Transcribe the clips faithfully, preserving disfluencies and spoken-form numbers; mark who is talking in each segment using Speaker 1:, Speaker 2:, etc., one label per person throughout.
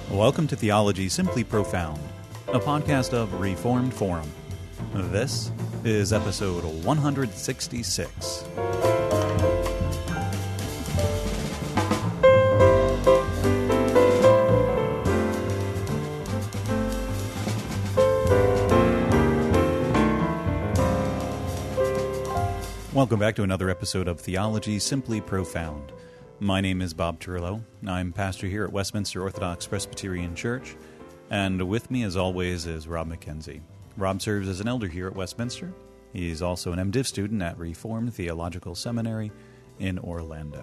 Speaker 1: Welcome to Theology Simply Profound, a podcast of Reformed Forum. This is episode one hundred sixty-six. Welcome back to another episode of Theology Simply Profound. My name is Bob Turlo. I'm pastor here at Westminster Orthodox Presbyterian Church, and with me, as always, is Rob McKenzie. Rob serves as an elder here at Westminster. He's also an MDiv student at Reformed Theological Seminary in Orlando.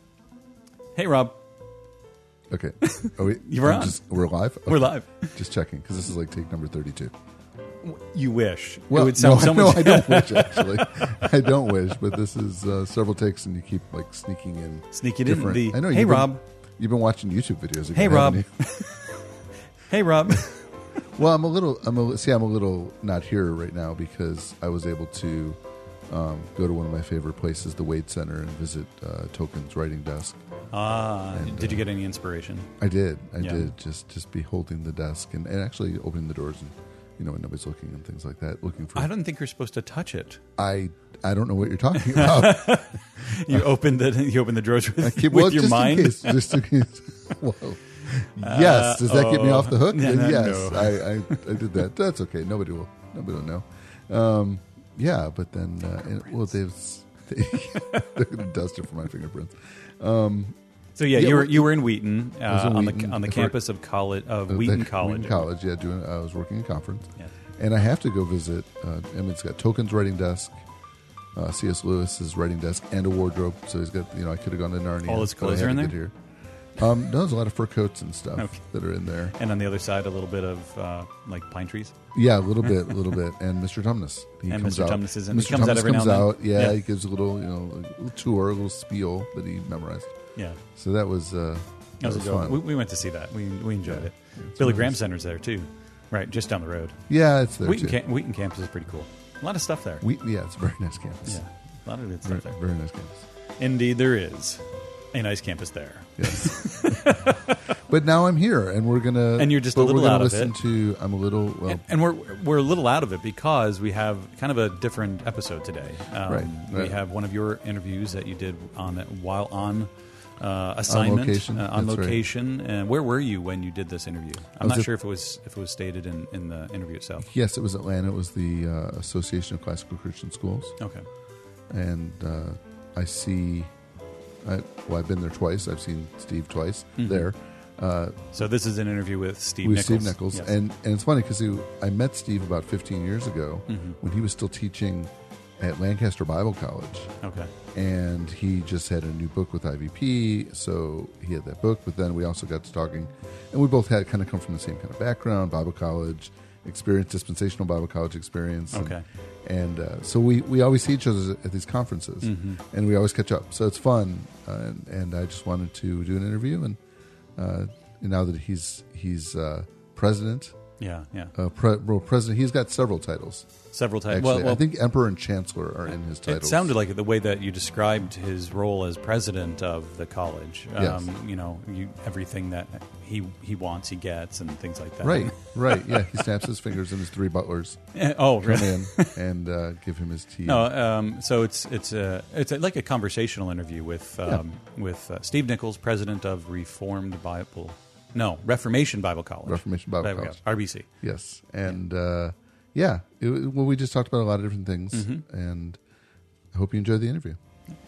Speaker 1: Hey, Rob.
Speaker 2: Okay. Are we,
Speaker 1: you were on.
Speaker 2: Just, we're live? Okay.
Speaker 1: We're live.
Speaker 2: Just checking, because this is like take number thirty-two.
Speaker 1: You wish.
Speaker 2: Well,
Speaker 1: it would sound
Speaker 2: no,
Speaker 1: so
Speaker 2: no,
Speaker 1: much.
Speaker 2: I don't wish, actually. I don't wish, but this is uh, several takes, and you keep like sneaking in.
Speaker 1: Sneak it in.
Speaker 2: different-
Speaker 1: The,
Speaker 2: I know.
Speaker 1: hey,
Speaker 2: you've
Speaker 1: Rob.
Speaker 2: Been, you've been watching YouTube videos. Again,
Speaker 1: Hey, Rob.
Speaker 2: haven't you?
Speaker 1: Hey, Rob.
Speaker 2: Well, I'm a little. I'm a, see. I'm a little not here right now because I was able to um, go to one of my favorite places, the Wade Center, and visit uh, Token's writing desk.
Speaker 1: Ah,
Speaker 2: And,
Speaker 1: did you
Speaker 2: uh,
Speaker 1: get any inspiration?
Speaker 2: I did. I
Speaker 1: Yeah.
Speaker 2: did. Just just be holding the desk and, and actually opening the doors and. You know, when nobody's looking and things like that. Looking for.
Speaker 1: I don't think you're supposed to touch it.
Speaker 2: I I don't know what you're talking about.
Speaker 1: You opened the you opened the drawers with,
Speaker 2: Keep,
Speaker 1: with
Speaker 2: well,
Speaker 1: your
Speaker 2: just
Speaker 1: mind.
Speaker 2: In case, just in case. Whoa. Yes. Does that get me
Speaker 1: oh.
Speaker 2: off the hook?
Speaker 1: No,
Speaker 2: Then
Speaker 1: no,
Speaker 2: yes.
Speaker 1: no.
Speaker 2: I, I I did that. That's okay. Nobody will. Nobody will know. Um, yeah, but then uh, and, well, they've they, they're going to dust it for my fingerprints. Um,
Speaker 1: So yeah,
Speaker 2: Yeah,
Speaker 1: you were
Speaker 2: well,
Speaker 1: you were in Wheaton, uh,
Speaker 2: I was in
Speaker 1: on
Speaker 2: Wheaton.
Speaker 1: the on the
Speaker 2: I
Speaker 1: campus of college of
Speaker 2: uh,
Speaker 1: Wheaton
Speaker 2: the-
Speaker 1: College.
Speaker 2: Wheaton College. Yeah, doing. I was working in conference.
Speaker 1: Yeah.
Speaker 2: And I have to go visit. Uh, I mean, it's got Token's writing desk, uh, C S. Lewis's writing desk, and a wardrobe. So he's got. You know, I could have gone to Narnia.
Speaker 1: All his
Speaker 2: but I
Speaker 1: clothes
Speaker 2: had
Speaker 1: are in
Speaker 2: to
Speaker 1: there?
Speaker 2: get Here. Um, no, there's a lot of fur coats and stuff
Speaker 1: Okay.
Speaker 2: that are in there.
Speaker 1: And on the other side, a little bit of uh, like pine trees.
Speaker 2: Yeah, a little bit, a little bit. And Mister Tumnus, he
Speaker 1: And
Speaker 2: comes
Speaker 1: Mister
Speaker 2: out.
Speaker 1: Tumnus is in- he
Speaker 2: Mister
Speaker 1: comes out
Speaker 2: Tumnus
Speaker 1: every now
Speaker 2: comes
Speaker 1: and then?
Speaker 2: out. Yeah,
Speaker 1: Yeah.
Speaker 2: he gives a little, you know, a little tour, a little spiel that he memorized.
Speaker 1: Yeah,
Speaker 2: So that was uh,
Speaker 1: that was,
Speaker 2: was
Speaker 1: a good one.
Speaker 2: fun.
Speaker 1: We, we went to see that. We we enjoyed
Speaker 2: Yeah.
Speaker 1: it.
Speaker 2: It's
Speaker 1: Billy
Speaker 2: really
Speaker 1: Graham
Speaker 2: nice.
Speaker 1: Center's there too, right? Just down the road.
Speaker 2: Yeah, it's there
Speaker 1: Wheaton,
Speaker 2: too.
Speaker 1: Cam- Wheaton campus is pretty cool. A lot of stuff there.
Speaker 2: We, yeah, it's a very nice campus.
Speaker 1: Yeah, a lot of good
Speaker 2: very,
Speaker 1: stuff there.
Speaker 2: very nice campus.
Speaker 1: Indeed, there is a nice campus there.
Speaker 2: Yes. But now I'm here, and we're gonna.
Speaker 1: And you're just a
Speaker 2: but
Speaker 1: little
Speaker 2: we're gonna
Speaker 1: out of
Speaker 2: listen
Speaker 1: it.
Speaker 2: to. I'm a little. Well,
Speaker 1: And, and we're we're a little out of it because we have kind of a different episode today. Um,
Speaker 2: Right,
Speaker 1: We
Speaker 2: right.
Speaker 1: have one of your interviews that you did on while on uh, assignment
Speaker 2: location,
Speaker 1: uh, on
Speaker 2: that's right.
Speaker 1: location. And where were you when you did this interview? I'm
Speaker 2: was
Speaker 1: not
Speaker 2: at-
Speaker 1: sure if it was if it was stated in, in the interview itself.
Speaker 2: yes, it was Atlanta. It was the uh, Association of Classical Christian Schools.
Speaker 1: Okay.
Speaker 2: And uh, I see. I, well, I've been there twice. I've seen Steve twice
Speaker 1: Mhm.
Speaker 2: there. Uh,
Speaker 1: So this is an interview with Steve
Speaker 2: with
Speaker 1: Nichols.
Speaker 2: Steve Nichols,
Speaker 1: Yes.
Speaker 2: and and it's funny because I met Steve about fifteen years ago
Speaker 1: Mhm.
Speaker 2: when he was still teaching at Lancaster Bible College,
Speaker 1: Okay.
Speaker 2: and he just had a new book with I V P, so he had that book. But then we also got to talking, and we both had kind of come from the same kind of background, Bible college experience, dispensational Bible college experience. and-
Speaker 1: Okay.
Speaker 2: And uh, so we, we always see each other at these conferences,
Speaker 1: Mhm.
Speaker 2: and we always catch up. So it's fun, uh, and, and I just wanted to do an interview. And, uh, and now that he's he's uh, president,
Speaker 1: Yeah. Yeah.
Speaker 2: uh, pre- well, president, he's got several titles.
Speaker 1: Several times.
Speaker 2: Actually,
Speaker 1: Well, well,
Speaker 2: I think emperor and chancellor are in his titles.
Speaker 1: it sounded like it, the way that you described his role as president of the college.
Speaker 2: Yes.
Speaker 1: Um, you know, you, everything that he he wants, he gets, and things like that.
Speaker 2: right, right, yeah. He snaps his fingers, and his three butlers
Speaker 1: Eh, oh,
Speaker 2: come
Speaker 1: really?
Speaker 2: in and uh, give him his tea.
Speaker 1: No, um, so it's it's a it's a, like a conversational interview with um, with uh, Steve Nichols, president of Reformed Bible, no Reformation Bible College,
Speaker 2: Reformation Bible College.
Speaker 1: R B C.
Speaker 2: Yes, and uh, yeah, it, well, we just talked about a lot of different things,
Speaker 1: Mhm.
Speaker 2: and I hope you enjoyed the interview.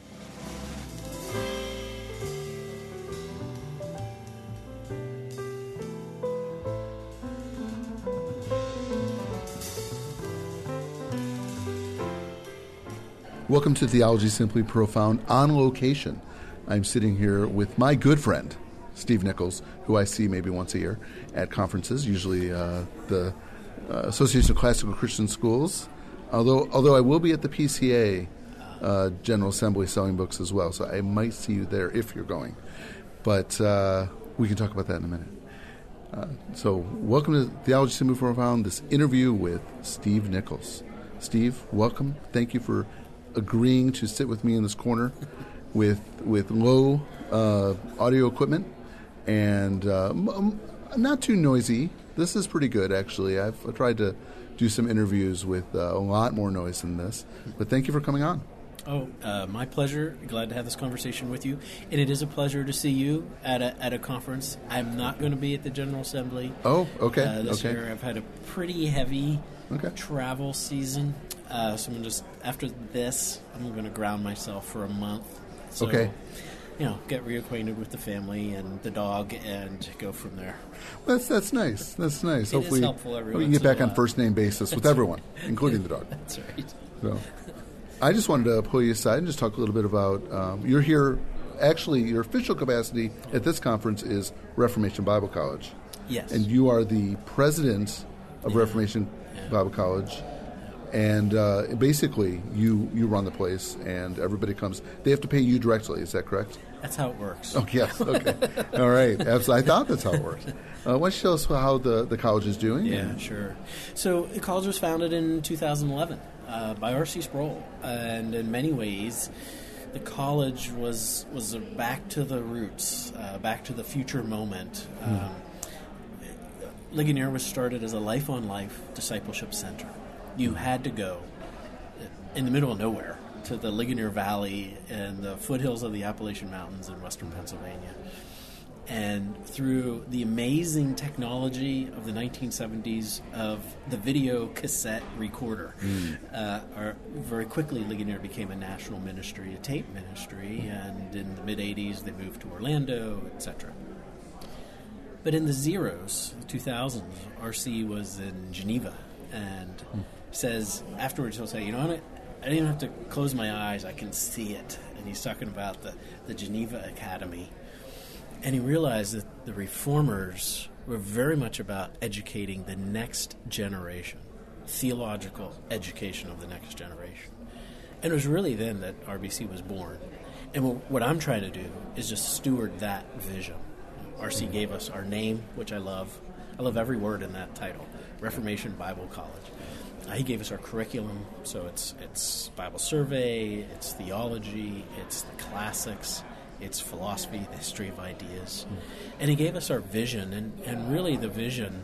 Speaker 2: Welcome to Theology Simply Profound on location. I'm sitting here with my good friend, Steve Nichols, who I see maybe once a year at conferences, usually uh, the uh, Association of Classical Christian Schools, although although I will be at the P C A uh, General Assembly selling books as well, so I might see you there if you're going. But uh, we can talk about that in a minute. Uh, so welcome to Theology Simply Profound, this interview with Steve Nichols. Steve, welcome. Thank you for agreeing to sit with me in this corner with with low uh, audio equipment, and uh, m- not too noisy. This is pretty good, actually. I've tried to do some interviews with uh, a lot more noise than this. But thank you for coming on.
Speaker 3: Oh, uh, my pleasure. Glad to have this conversation with you. And it is a pleasure to see you at a at a conference. I'm not going to be at the General Assembly.
Speaker 2: Oh, okay.
Speaker 3: Uh, this
Speaker 2: okay.
Speaker 3: year I've had a pretty heavy
Speaker 2: okay.
Speaker 3: travel season. Uh, so I'm gonna just, after this, I'm going to ground myself for a month. So,
Speaker 2: okay.
Speaker 3: You know, get reacquainted with the family and the dog and go from there.
Speaker 2: Well, that's that's nice. That's nice.
Speaker 3: It
Speaker 2: Hopefully,
Speaker 3: is helpful every
Speaker 2: we can
Speaker 3: once
Speaker 2: get back
Speaker 3: in a
Speaker 2: on
Speaker 3: while.
Speaker 2: first name basis with everyone, including the dog.
Speaker 3: That's right.
Speaker 2: So, I just wanted to pull you aside and just talk a little bit about um, you're here. Actually, your official capacity at this conference is Reformation Bible College.
Speaker 3: Yes.
Speaker 2: And you are the president of
Speaker 3: Yeah.
Speaker 2: Reformation
Speaker 3: Yeah.
Speaker 2: Bible College. And uh, basically, you, you run the place, and everybody comes. They have to pay you directly. Is that correct?
Speaker 3: That's how it works.
Speaker 2: Oh, yes. Okay. All right. Absolutely. I thought that's how it works. Uh, why don't you tell us how the, the college is doing?
Speaker 3: Yeah, sure. So the college was founded in two thousand eleven uh, by R C Sproul, and in many ways, the college was was a back to the roots, uh, back to the future moment.
Speaker 2: Mm.
Speaker 3: Um, Ligonier was started as a life-on-life discipleship center. You had to go in the middle of nowhere to the Ligonier Valley and the foothills of the Appalachian Mountains in western Pennsylvania. And through the amazing technology of the nineteen seventies of the video cassette recorder, mm. uh, our, very quickly Ligonier became a national ministry, a tape ministry, and in the mid-eighties they moved to Orlando, et cetera. But in the zeros, the two thousands, R C was in Geneva, and mm. says, afterwards he'll say, you know what, I didn't even have to close my eyes, I can see it. And he's talking about the, the Geneva Academy. And he realized that the reformers were very much about educating the next generation, theological education of the next generation. And it was really then that R B C was born. And what I'm trying to do is just steward that vision. R C gave us our name, which I love. I love every word in that title, Reformation Bible College. Uh, he gave us our curriculum, so it's it's Bible survey, it's theology, it's the classics, it's philosophy, the history of ideas. Mm. And he gave us our vision, and, and really the vision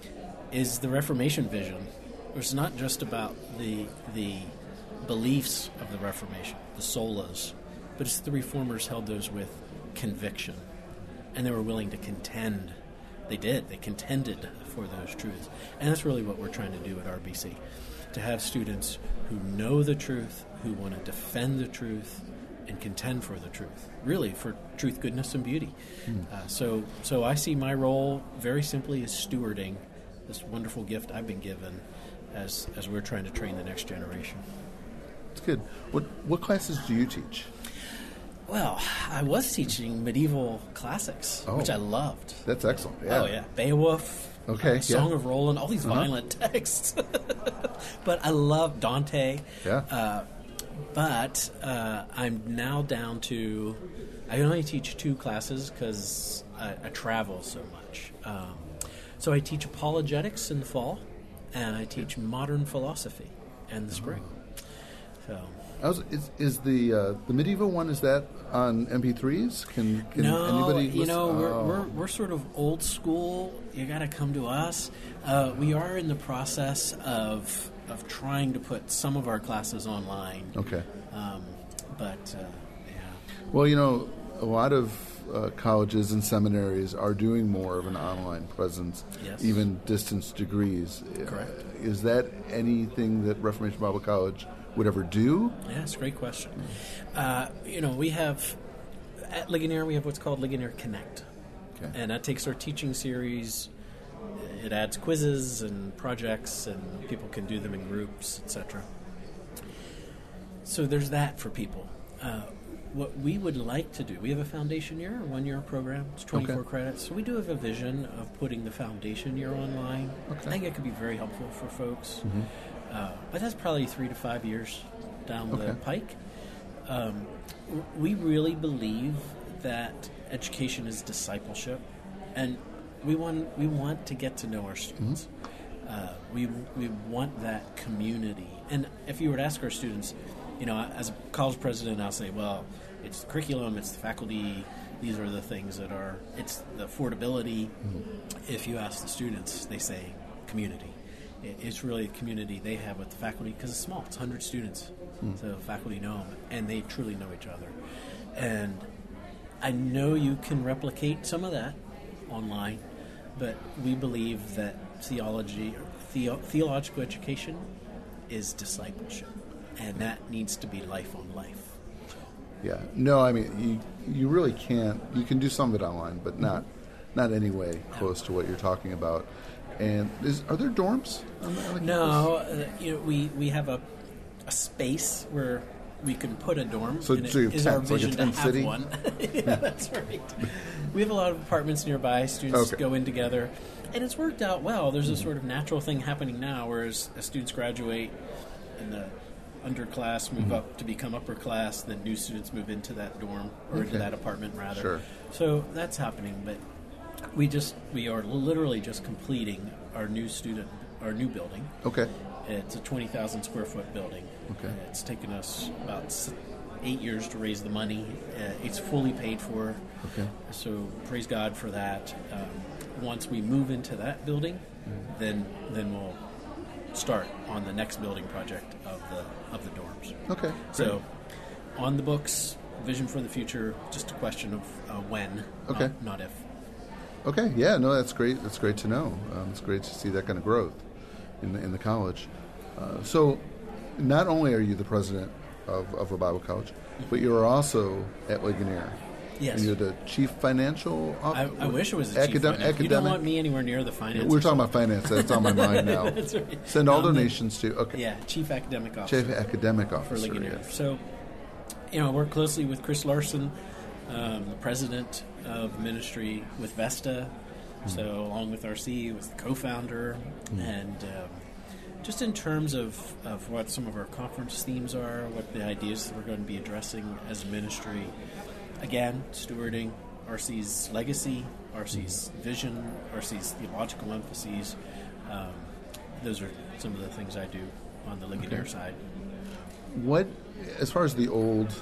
Speaker 3: is the Reformation vision. It's not just about the the beliefs of the Reformation, the solas, but it's the reformers held those with conviction, and they were willing to contend. They did. They contended for those truths. And that's really what we're trying to do at R B C, to have students who know the truth, who want to defend the truth, and contend for the truth, really for truth, goodness, and beauty. Mm. Uh, so so I see my role very simply as stewarding this wonderful gift I've been given as as we're trying to train the next generation.
Speaker 2: That's good. What what classes do you teach?
Speaker 3: Well, I was teaching medieval classics,
Speaker 2: oh,
Speaker 3: which I loved.
Speaker 2: That's excellent. Yeah.
Speaker 3: Oh, yeah. Beowulf,
Speaker 2: okay,
Speaker 3: uh, Song
Speaker 2: yeah.
Speaker 3: of Roland, all these
Speaker 2: uh-huh.
Speaker 3: violent texts. But I love Dante.
Speaker 2: Yeah.
Speaker 3: Uh, but uh, I'm now down to, I only teach two classes because I, I travel so much. Um, so I teach apologetics in the fall, and I teach modern philosophy in the spring. So...
Speaker 2: I was, is, is the uh, the medieval one, is that on M P threes? Can, can
Speaker 3: no,
Speaker 2: anybody listen?
Speaker 3: you know,
Speaker 2: oh.
Speaker 3: we're, we're we're sort of old school. You got to come to us. Uh, we are in the process of of trying to put some of our classes online.
Speaker 2: Okay.
Speaker 3: Um, but uh, yeah.
Speaker 2: Well, you know, a lot of uh, colleges and seminaries are doing more of an online presence,
Speaker 3: yes.
Speaker 2: even distance degrees.
Speaker 3: Correct.
Speaker 2: Uh, is that anything that Reformation Bible College would ever do?
Speaker 3: Yeah, it's a great question. Uh, you know, we have, at Ligonier, we have what's called Ligonier Connect.
Speaker 2: Okay.
Speaker 3: And that takes our teaching series, it adds quizzes and projects, and people can do them in groups, et cetera. So there's that for people. Uh, what we would like to do, we have a foundation year, a one-year program. It's twenty-four
Speaker 2: okay.
Speaker 3: credits. So we do have a vision of putting the foundation year online.
Speaker 2: Okay.
Speaker 3: I think it could be very helpful for folks.
Speaker 2: Mm-hmm.
Speaker 3: Uh, but that's probably three to five years down
Speaker 2: okay.
Speaker 3: the pike. Um, w- we really believe that education is discipleship, and we want we want to get to know our students. Mm-hmm. Uh, we we want that community. And if you were to ask our students, you know, as a college president, I'll say, well, it's the curriculum, it's the faculty, these are the things that are, it's the affordability. Mm-hmm. If you ask the students, they say community. It, it's really a community they have with the faculty, because it's small. It's one hundred students. Mm. So faculty know them, and they truly know each other. And I know you can replicate some of that online, but we believe that theology, theo- theological education is discipleship, and that needs to be life on life.
Speaker 2: Yeah. No, I mean, you you really can't. You can do some of it online, but not not any way close to what you're talking about. And is, are there dorms on the, on the
Speaker 3: No, uh, you know, we, we have a a space where we can put a dorm.
Speaker 2: So,
Speaker 3: and
Speaker 2: so
Speaker 3: it is our
Speaker 2: tents, like a
Speaker 3: vision
Speaker 2: tent
Speaker 3: to have
Speaker 2: city?
Speaker 3: one. Yeah, that's right. We have a lot of apartments nearby. Students
Speaker 2: Okay.
Speaker 3: go in together, and it's worked out well. There's a sort of natural thing happening now, whereas as students graduate and the underclass move
Speaker 2: Mm-hmm.
Speaker 3: up to become upper class, then new students move into that dorm or into
Speaker 2: Okay.
Speaker 3: that apartment rather.
Speaker 2: Sure.
Speaker 3: So that's happening, but we just we are literally just completing our new student our new building.
Speaker 2: Okay.
Speaker 3: It's a twenty thousand square foot building.
Speaker 2: Okay.
Speaker 3: Uh, it's taken us about s- eight years to raise the money. Uh, it's fully paid for.
Speaker 2: Okay.
Speaker 3: So praise God for that. Um, once we move into that building,
Speaker 2: Mm-hmm.
Speaker 3: then then we'll start on the next building project of the of the dorms.
Speaker 2: Okay.
Speaker 3: So on the books, vision for the future, just a question of uh, when,
Speaker 2: Okay.
Speaker 3: not, not if.
Speaker 2: Okay, yeah, no, that's great. That's great to know. Um, it's great to see that kind of growth in the, in the college. Uh, so, not only are you the president of, of a Bible college, but you are also at Ligonier.
Speaker 3: Yes.
Speaker 2: And you're the chief financial
Speaker 3: I,
Speaker 2: officer.
Speaker 3: I wish it was a chief
Speaker 2: Academ-
Speaker 3: finance. You don't
Speaker 2: academic.
Speaker 3: want me anywhere near the finance.
Speaker 2: We're talking about finance. That's on my mind now.
Speaker 3: That's right.
Speaker 2: Send all
Speaker 3: Um, the-
Speaker 2: donations to. Okay.
Speaker 3: Yeah, chief academic officer.
Speaker 2: Chief academic
Speaker 3: for
Speaker 2: officer.
Speaker 3: Ligonier.
Speaker 2: Yes.
Speaker 3: So, you know, I work closely with Chris Larson, um, the president of ministry with Vesta.
Speaker 2: Mm.
Speaker 3: So, along with R C, was the co-founder,
Speaker 2: Mm.
Speaker 3: and um, just in terms of, of what some of our conference themes are, what the ideas that we're going to be addressing as a ministry. Again, stewarding R C's legacy, R C's vision, R C's theological emphases. Um, those are some of the things I do on the Ligonier
Speaker 2: Okay.
Speaker 3: side.
Speaker 2: What, as far as the old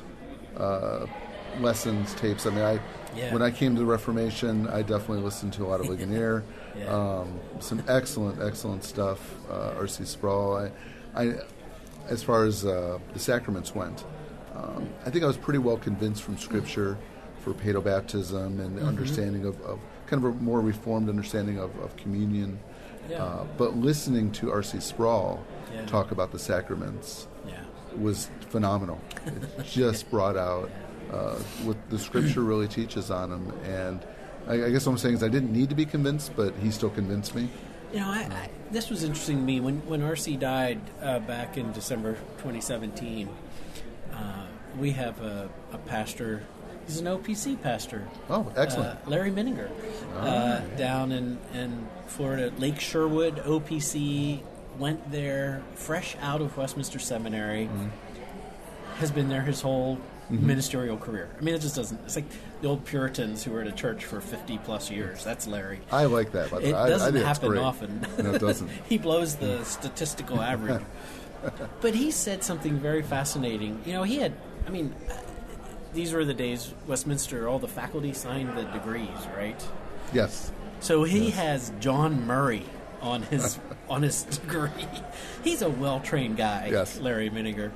Speaker 2: uh, lessons, tapes, I mean, I
Speaker 3: Yeah.
Speaker 2: when I came to the Reformation, I definitely listened to a lot of Ligonier.
Speaker 3: Yeah.
Speaker 2: um, some excellent, excellent stuff. Uh, R C Sproul. I, I, as far as uh, the sacraments went, um, I think I was pretty well convinced from Scripture for paedobaptism and the
Speaker 3: Mm-hmm.
Speaker 2: understanding of, of kind of a more reformed understanding of, of communion.
Speaker 3: Yeah.
Speaker 2: Uh, but listening to R C Sproul
Speaker 3: Yeah.
Speaker 2: talk about the sacraments
Speaker 3: Yeah.
Speaker 2: was phenomenal. It just brought out uh, what the Scripture really teaches on them. And I, I guess what I'm saying is I didn't need to be convinced, but he still convinced me.
Speaker 3: You know, I, I, this was interesting to me. When, when R C died uh, back in December twenty seventeen, uh, we have a, a pastor. He's an O P C pastor.
Speaker 2: Oh, excellent.
Speaker 3: Uh, Larry Mininger, uh, down in, in Florida, Lake Sherwood, O P C, went there fresh out of Westminster Seminary,
Speaker 2: Mm-hmm.
Speaker 3: has been there his whole ministerial career. I mean, it just doesn't, it's like the old Puritans who were at a church for fifty plus years. That's Larry.
Speaker 2: I like that. By the
Speaker 3: It
Speaker 2: way. I, I
Speaker 3: doesn't
Speaker 2: think it's
Speaker 3: happen
Speaker 2: great.
Speaker 3: often.
Speaker 2: No, it doesn't.
Speaker 3: He blows the statistical average. But he said something very fascinating. You know, he had, I mean, uh, these were the days Westminster, all the faculty signed the degrees, right?
Speaker 2: Yes.
Speaker 3: So he has John Murray on his on his degree. He's a well-trained guy,
Speaker 2: Yes.
Speaker 3: Larry Mininger.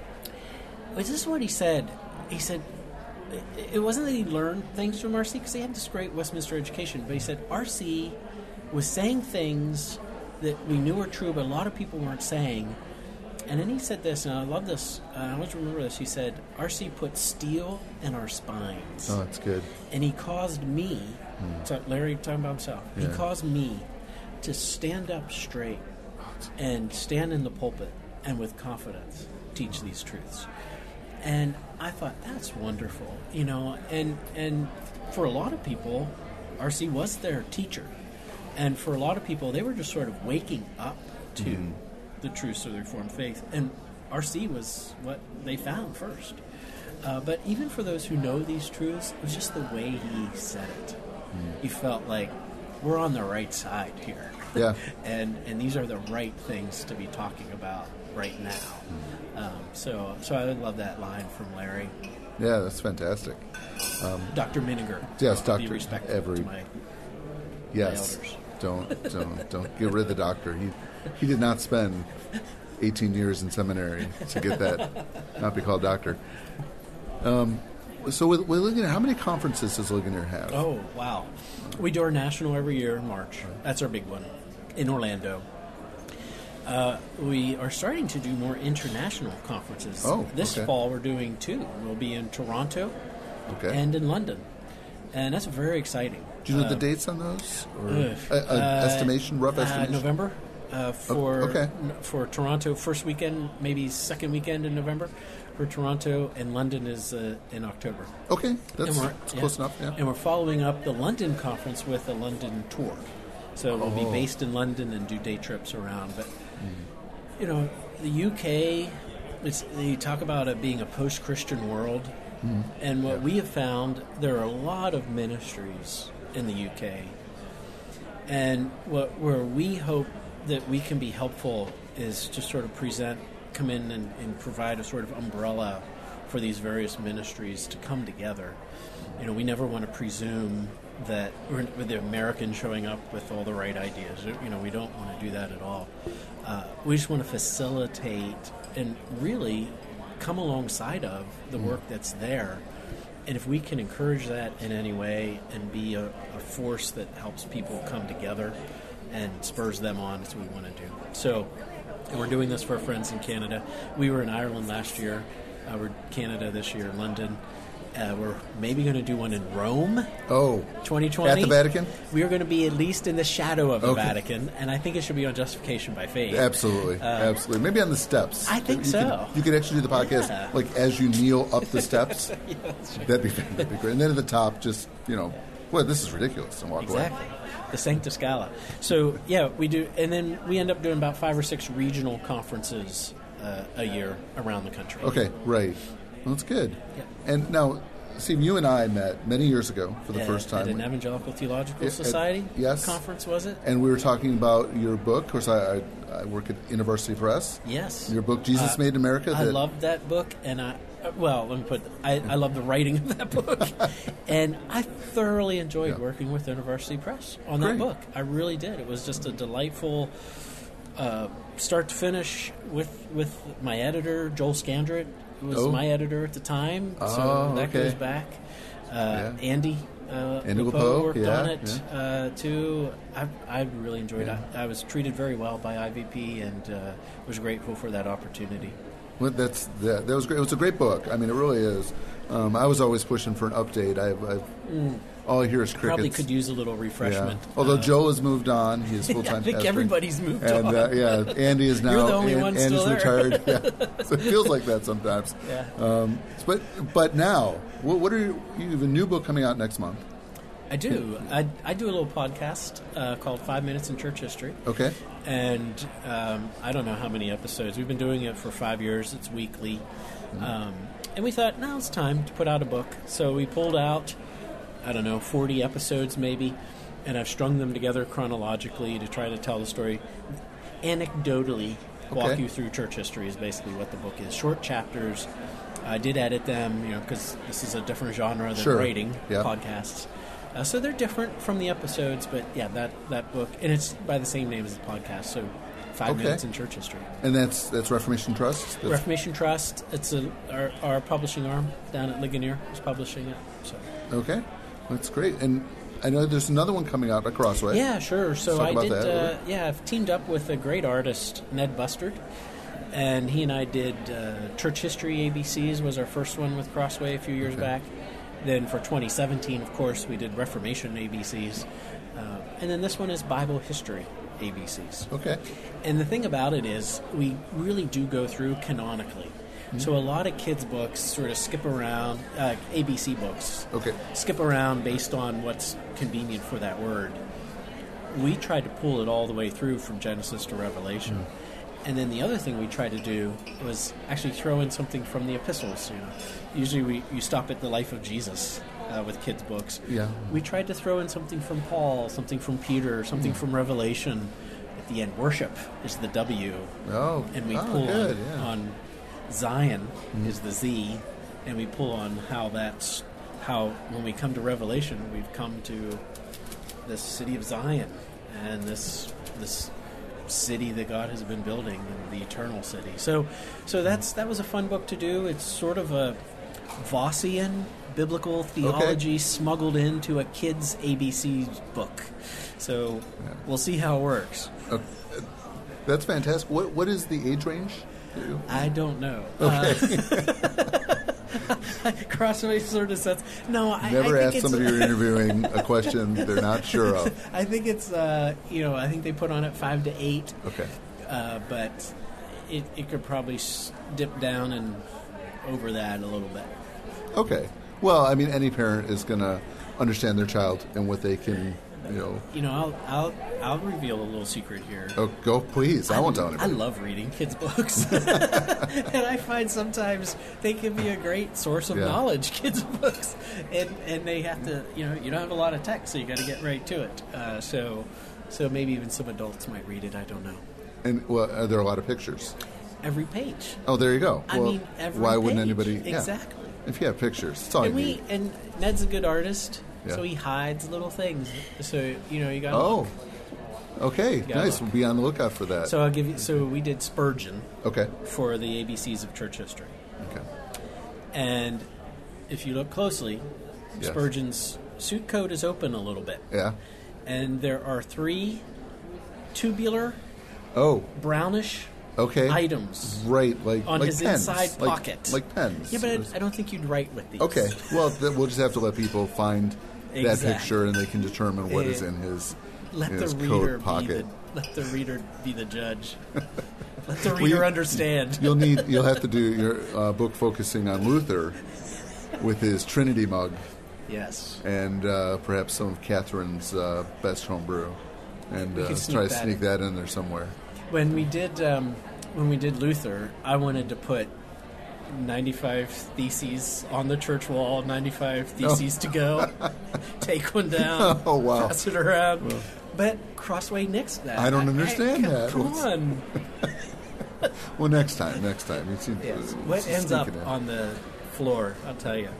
Speaker 3: But this is what he said. He said, it- it wasn't that he learned things from R C, because he had this great Westminster education, but he said R C was saying things that we knew were true, but a lot of people weren't saying. And then he said this, and I love this, uh, I always remember this. He said, R C put steel in our spines.
Speaker 2: Oh, that's good.
Speaker 3: And he caused me, so Larry talking about himself, he
Speaker 2: Yeah.
Speaker 3: caused me to stand up straight and stand in the pulpit and with confidence teach these truths. And I thought, that's wonderful, you know, and and for a lot of people, R C was their teacher. And for a lot of people, they were just sort of waking up to
Speaker 2: Mm-hmm.
Speaker 3: the truths of the Reformed faith. And R C was what they found first. Uh, but even for those who know these truths, it was just the way he said it.
Speaker 2: Mm.
Speaker 3: You felt like we're on the right side here.
Speaker 2: Yeah.
Speaker 3: and and these are the right things to be talking about right now.
Speaker 2: Mm.
Speaker 3: Um, so so I love that line from Larry.
Speaker 2: Yeah, that's fantastic. Um,
Speaker 3: Doctor Miniger.
Speaker 2: Yes,
Speaker 3: Be
Speaker 2: Doctor
Speaker 3: respectful
Speaker 2: Every.
Speaker 3: to my,
Speaker 2: yes.
Speaker 3: my elders.
Speaker 2: Don't don't don't get rid of the doctor. He he did not spend eighteen years in seminary to get that not be called doctor. Um, so with, with Ligonier, how many conferences does Ligonier have?
Speaker 3: Oh, wow. We do our national every year in March. That's our big one in Orlando. Uh, we are starting to do more international conferences.
Speaker 2: Oh,
Speaker 3: This
Speaker 2: okay.
Speaker 3: fall we're doing two. We'll be in Toronto
Speaker 2: Okay.
Speaker 3: and in London. And that's very exciting.
Speaker 2: Do you know
Speaker 3: Uh,
Speaker 2: the dates on those? Or
Speaker 3: Ugh.
Speaker 2: uh, uh, estimation, rough
Speaker 3: uh,
Speaker 2: estimation?
Speaker 3: November uh, for
Speaker 2: okay.
Speaker 3: n- for Toronto, first weekend, maybe second weekend in November for Toronto, and London is uh, in October.
Speaker 2: Okay, that's,
Speaker 3: And we're-
Speaker 2: that's
Speaker 3: yeah.
Speaker 2: close enough. Yeah.
Speaker 3: And we're following up the London conference with a London tour. So we'll be
Speaker 2: Oh.
Speaker 3: based in London and do day trips around. But,
Speaker 2: Mm.
Speaker 3: you know, the U K, it's, you talk about it being a post-Christian world.
Speaker 2: Mm.
Speaker 3: And what
Speaker 2: Yeah.
Speaker 3: we have found, there are a lot of ministries in the U K. And what where we hope that we can be helpful is to sort of present, come in and, and provide a sort of umbrella for these various ministries to come together. You know, we never want to presume that we're with the Americans showing up with all the right ideas. You know, we don't want to do that at all. Uh, we just want to facilitate and really come alongside of the work that's there. And if we can encourage that in any way and be a, a force that helps people come together and spurs them on, that's what we want to do. So, and we're doing this for our friends in Canada. We were in Ireland last year. Uh, we're in Canada this year, London. Uh, we're maybe going to do one in Rome,
Speaker 2: Oh,
Speaker 3: twenty twenty.
Speaker 2: at the Vatican?
Speaker 3: We are going to be at least in the shadow of the
Speaker 2: Okay.
Speaker 3: Vatican, and I think it should be on Justification by Faith.
Speaker 2: Absolutely, absolutely. Maybe on the steps.
Speaker 3: I think
Speaker 2: you
Speaker 3: so.
Speaker 2: Could, you could actually do the podcast
Speaker 3: Yeah.
Speaker 2: like as you kneel up the steps.
Speaker 3: Yeah, that's right.
Speaker 2: That'd be that'd be great. And then at the top, just you know, well, this is ridiculous, and walk
Speaker 3: Exactly.
Speaker 2: away.
Speaker 3: The Sancta Scala. So, yeah, we do, and then we end up doing about five or six regional conferences uh, a year around the country.
Speaker 2: Okay, right. Well, that's good.
Speaker 3: Yeah.
Speaker 2: And now, Steve, you and I met many years ago for the
Speaker 3: At-
Speaker 2: first time.
Speaker 3: At an Evangelical Theological
Speaker 2: At- at-
Speaker 3: Society
Speaker 2: yes.
Speaker 3: conference, was it?
Speaker 2: And we were talking about your book. Of course, I, I, I work at University Press.
Speaker 3: Yes.
Speaker 2: Your book, Jesus
Speaker 3: Uh,
Speaker 2: Made in America.
Speaker 3: I
Speaker 2: that-
Speaker 3: love that book, and I uh, well, let me put. I, I love the writing of that book, and I thoroughly enjoyed
Speaker 2: Yeah.
Speaker 3: working with University Press on
Speaker 2: Great.
Speaker 3: that book. I really did. It was just a delightful uh, start to finish with with my editor Joel Scandrett, who was
Speaker 2: Oh.
Speaker 3: my editor at the time.
Speaker 2: Oh,
Speaker 3: so that
Speaker 2: okay.
Speaker 3: goes back. Uh,
Speaker 2: Yeah.
Speaker 3: Andy. Uh,
Speaker 2: Andy
Speaker 3: Lepeau
Speaker 2: Lepeau,
Speaker 3: worked
Speaker 2: yeah,
Speaker 3: on it uh, too. I, I really enjoyed
Speaker 2: Yeah.
Speaker 3: it. I, I was treated very well by I V P, and uh, was grateful for that opportunity.
Speaker 2: Well, that's that, that was great. It was a great book. I mean, it really is. Um, I was always pushing for an update. I've, I've all I hear is crickets.
Speaker 3: Probably could use a little
Speaker 2: Yeah.
Speaker 3: refreshment.
Speaker 2: Although
Speaker 3: Uh,
Speaker 2: Joe has moved on, he's full time.
Speaker 3: I think everybody's moved
Speaker 2: and,
Speaker 3: on.
Speaker 2: uh, yeah, Andy is now.
Speaker 3: You're the only
Speaker 2: and,
Speaker 3: one
Speaker 2: Andy's
Speaker 3: still there.
Speaker 2: retired. Yeah. So it feels like that sometimes.
Speaker 3: Yeah.
Speaker 2: Um, but but now, what, what are you? You have a new book coming out next month.
Speaker 3: I do. I, I do a little podcast uh, called Five Minutes in Church History.
Speaker 2: Okay.
Speaker 3: And um, I don't know how many episodes. We've been doing it for five years. It's weekly. Um, and we thought, now it's time to put out a book. So we pulled out, I don't know, forty episodes maybe, and I've strung them together chronologically to try to tell the story. Anecdotally, walk
Speaker 2: Okay.
Speaker 3: you through church history is basically what the book is. Short chapters. I did edit them, you know, because this is a different genre than
Speaker 2: Sure.
Speaker 3: writing
Speaker 2: Yeah.
Speaker 3: podcasts. Uh, so they're different from the episodes, but yeah, that, that book, and it's by the same name as the podcast, so Five
Speaker 2: Okay.
Speaker 3: Minutes in Church History.
Speaker 2: And that's that's Reformation Trust. That's,
Speaker 3: Reformation Trust, it's a, our, our publishing arm down at Ligonier is publishing it. So
Speaker 2: okay. That's great. And I know there's another one coming out at Crossway.
Speaker 3: yeah, sure. So
Speaker 2: Let's talk
Speaker 3: I
Speaker 2: about
Speaker 3: did.
Speaker 2: that a little
Speaker 3: Uh, yeah, I've teamed up with a great artist, Ned Bustard, and he and I did uh, Church History A B Cs was our first one with Crossway a few years
Speaker 2: Okay.
Speaker 3: back. Then for twenty seventeen, of course, we did Reformation A B Cs, uh, and then this one is Bible History A B Cs.
Speaker 2: Okay.
Speaker 3: And the thing about it is, we really do go through canonically.
Speaker 2: Mm-hmm.
Speaker 3: So a lot of kids' books sort of skip around, uh, A B C books,
Speaker 2: Okay.
Speaker 3: skip around based on what's convenient for that word. We tried to pull it all the way through from Genesis to Revelation.
Speaker 2: Mm.
Speaker 3: And then the other thing we tried to do was actually throw in something from the epistles. You know, usually we you stop at the life of Jesus uh, with kids' books.
Speaker 2: Yeah.
Speaker 3: We tried to throw in something from Paul, something from Peter, something
Speaker 2: Mm.
Speaker 3: from Revelation. At the end, worship is the W,
Speaker 2: Oh.
Speaker 3: and we
Speaker 2: oh,
Speaker 3: pull
Speaker 2: good.
Speaker 3: on,
Speaker 2: Yeah.
Speaker 3: on Zion
Speaker 2: Mm.
Speaker 3: is the Z, and we pull on how that's how when we come to Revelation, we've come to this city of Zion and this this city that God has been building, the eternal city. So, so that's that was a fun book to do. It's sort of a Vossian biblical theology okay. smuggled into a kid's A B C book. So yeah. we'll see how it works.
Speaker 2: Uh, that's fantastic. What what is the age range?
Speaker 3: I don't know.
Speaker 2: Okay.
Speaker 3: Uh, Crossway sort of says no. I
Speaker 2: Never
Speaker 3: I
Speaker 2: ask
Speaker 3: think
Speaker 2: somebody you're interviewing a question they're not sure of.
Speaker 3: I think it's uh, you know I think they put on it five to eight.
Speaker 2: Okay.
Speaker 3: Uh, but it it could probably dip down and over that a little bit.
Speaker 2: Okay. Well, I mean, any parent is going to understand their child and what they can, you know.
Speaker 3: You know, I'll I'll I'll reveal a little secret here.
Speaker 2: Oh, go please! I, I won't tell anybody.
Speaker 3: I love reading kids' books, and I find sometimes they can be a great source of yeah. knowledge. Kids' books, and and they have to, you know, you don't have a lot of text, so you got to get right to it. Uh, so, so maybe even some adults might read it. I don't know.
Speaker 2: And well, are there a lot of pictures?
Speaker 3: Every page.
Speaker 2: Oh, there you go.
Speaker 3: I
Speaker 2: well,
Speaker 3: mean, every
Speaker 2: why
Speaker 3: page.
Speaker 2: wouldn't anybody?
Speaker 3: Exactly.
Speaker 2: Yeah. If you have pictures, it's all
Speaker 3: and
Speaker 2: you
Speaker 3: we
Speaker 2: need.
Speaker 3: and Ned's a good artist,
Speaker 2: yeah.
Speaker 3: so he hides little things. So you know you got.
Speaker 2: Oh, okay, nice.
Speaker 3: Look.
Speaker 2: We'll be on the lookout for that.
Speaker 3: So I'll give you. So we did Spurgeon.
Speaker 2: Okay.
Speaker 3: For the A B Cs of church history.
Speaker 2: Okay.
Speaker 3: And if you look closely, yes. Spurgeon's suit coat is open a little bit.
Speaker 2: Yeah.
Speaker 3: And there are three tubular,
Speaker 2: oh,
Speaker 3: brownish.
Speaker 2: Okay.
Speaker 3: Items.
Speaker 2: Right, like
Speaker 3: on
Speaker 2: like
Speaker 3: his
Speaker 2: pens.
Speaker 3: inside
Speaker 2: like,
Speaker 3: pocket.
Speaker 2: Like pens.
Speaker 3: Yeah, but I, I don't think you'd write with these.
Speaker 2: Okay. Well, th- we'll just have to let people find
Speaker 3: exactly.
Speaker 2: that picture, and they can determine what uh, is in his,
Speaker 3: let
Speaker 2: in
Speaker 3: the
Speaker 2: his
Speaker 3: reader
Speaker 2: coat pocket.
Speaker 3: Be the, let the reader be the judge. Let the reader well, you, understand.
Speaker 2: You'll need. You'll have to do your uh, book focusing on Luther with his Trinity mug.
Speaker 3: Yes.
Speaker 2: And uh, perhaps some of Catherine's uh, best homebrew, and uh, try to sneak in. that in there somewhere.
Speaker 3: When we did. Um, When we did Luther, I wanted to put ninety-five theses on the church wall, ninety-five theses oh. to go, take one down,
Speaker 2: oh, wow.
Speaker 3: pass it around.
Speaker 2: Well,
Speaker 3: but Crossway nixed that.
Speaker 2: I don't understand
Speaker 3: I, I,
Speaker 2: that.
Speaker 3: Come on.
Speaker 2: Well, next time, next time. You see,
Speaker 3: yes. What ends up in. on the floor, I'll tell you.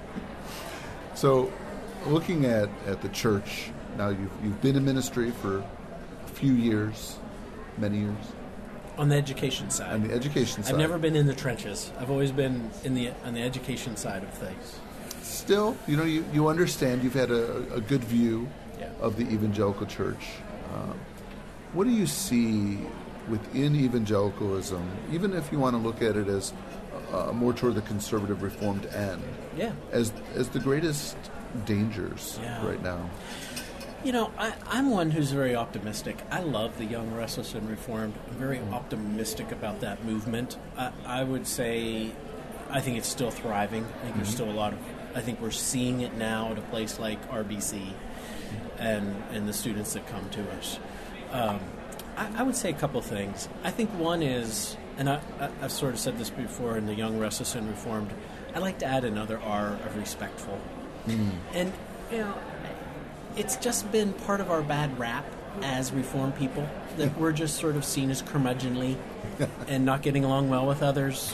Speaker 2: So, looking at, at the church, now you've, you've been in ministry for a few years, many years.
Speaker 3: On the education side.
Speaker 2: On the education side.
Speaker 3: I've never been in the trenches. I've always been in the on the education side of things.
Speaker 2: Still, you know, you, you understand. You've had a, a good view
Speaker 3: yeah.
Speaker 2: of the evangelical church. Um, what do you see within evangelicalism, even if you want to look at it as uh, more toward the conservative reformed end,
Speaker 3: yeah.
Speaker 2: as as the greatest dangers
Speaker 3: yeah.
Speaker 2: right now?
Speaker 3: You know, I, I'm one who's very optimistic. I love the Young, Restless, and Reformed. I'm very
Speaker 2: mm.
Speaker 3: optimistic about that movement. I, I would say I think it's still thriving. I think mm-hmm. there's still a lot of... I think we're seeing it now at a place like R B C and, and the students that come to us. Um, I, I would say a couple things. I think one is, and I, I, I've sort of said this before in the Young, Restless, and Reformed, I like to add another R of respectful.
Speaker 2: Mm.
Speaker 3: And, you know... It's just been part of our bad rap as Reformed people that we're just sort of seen as curmudgeonly and not getting along well with others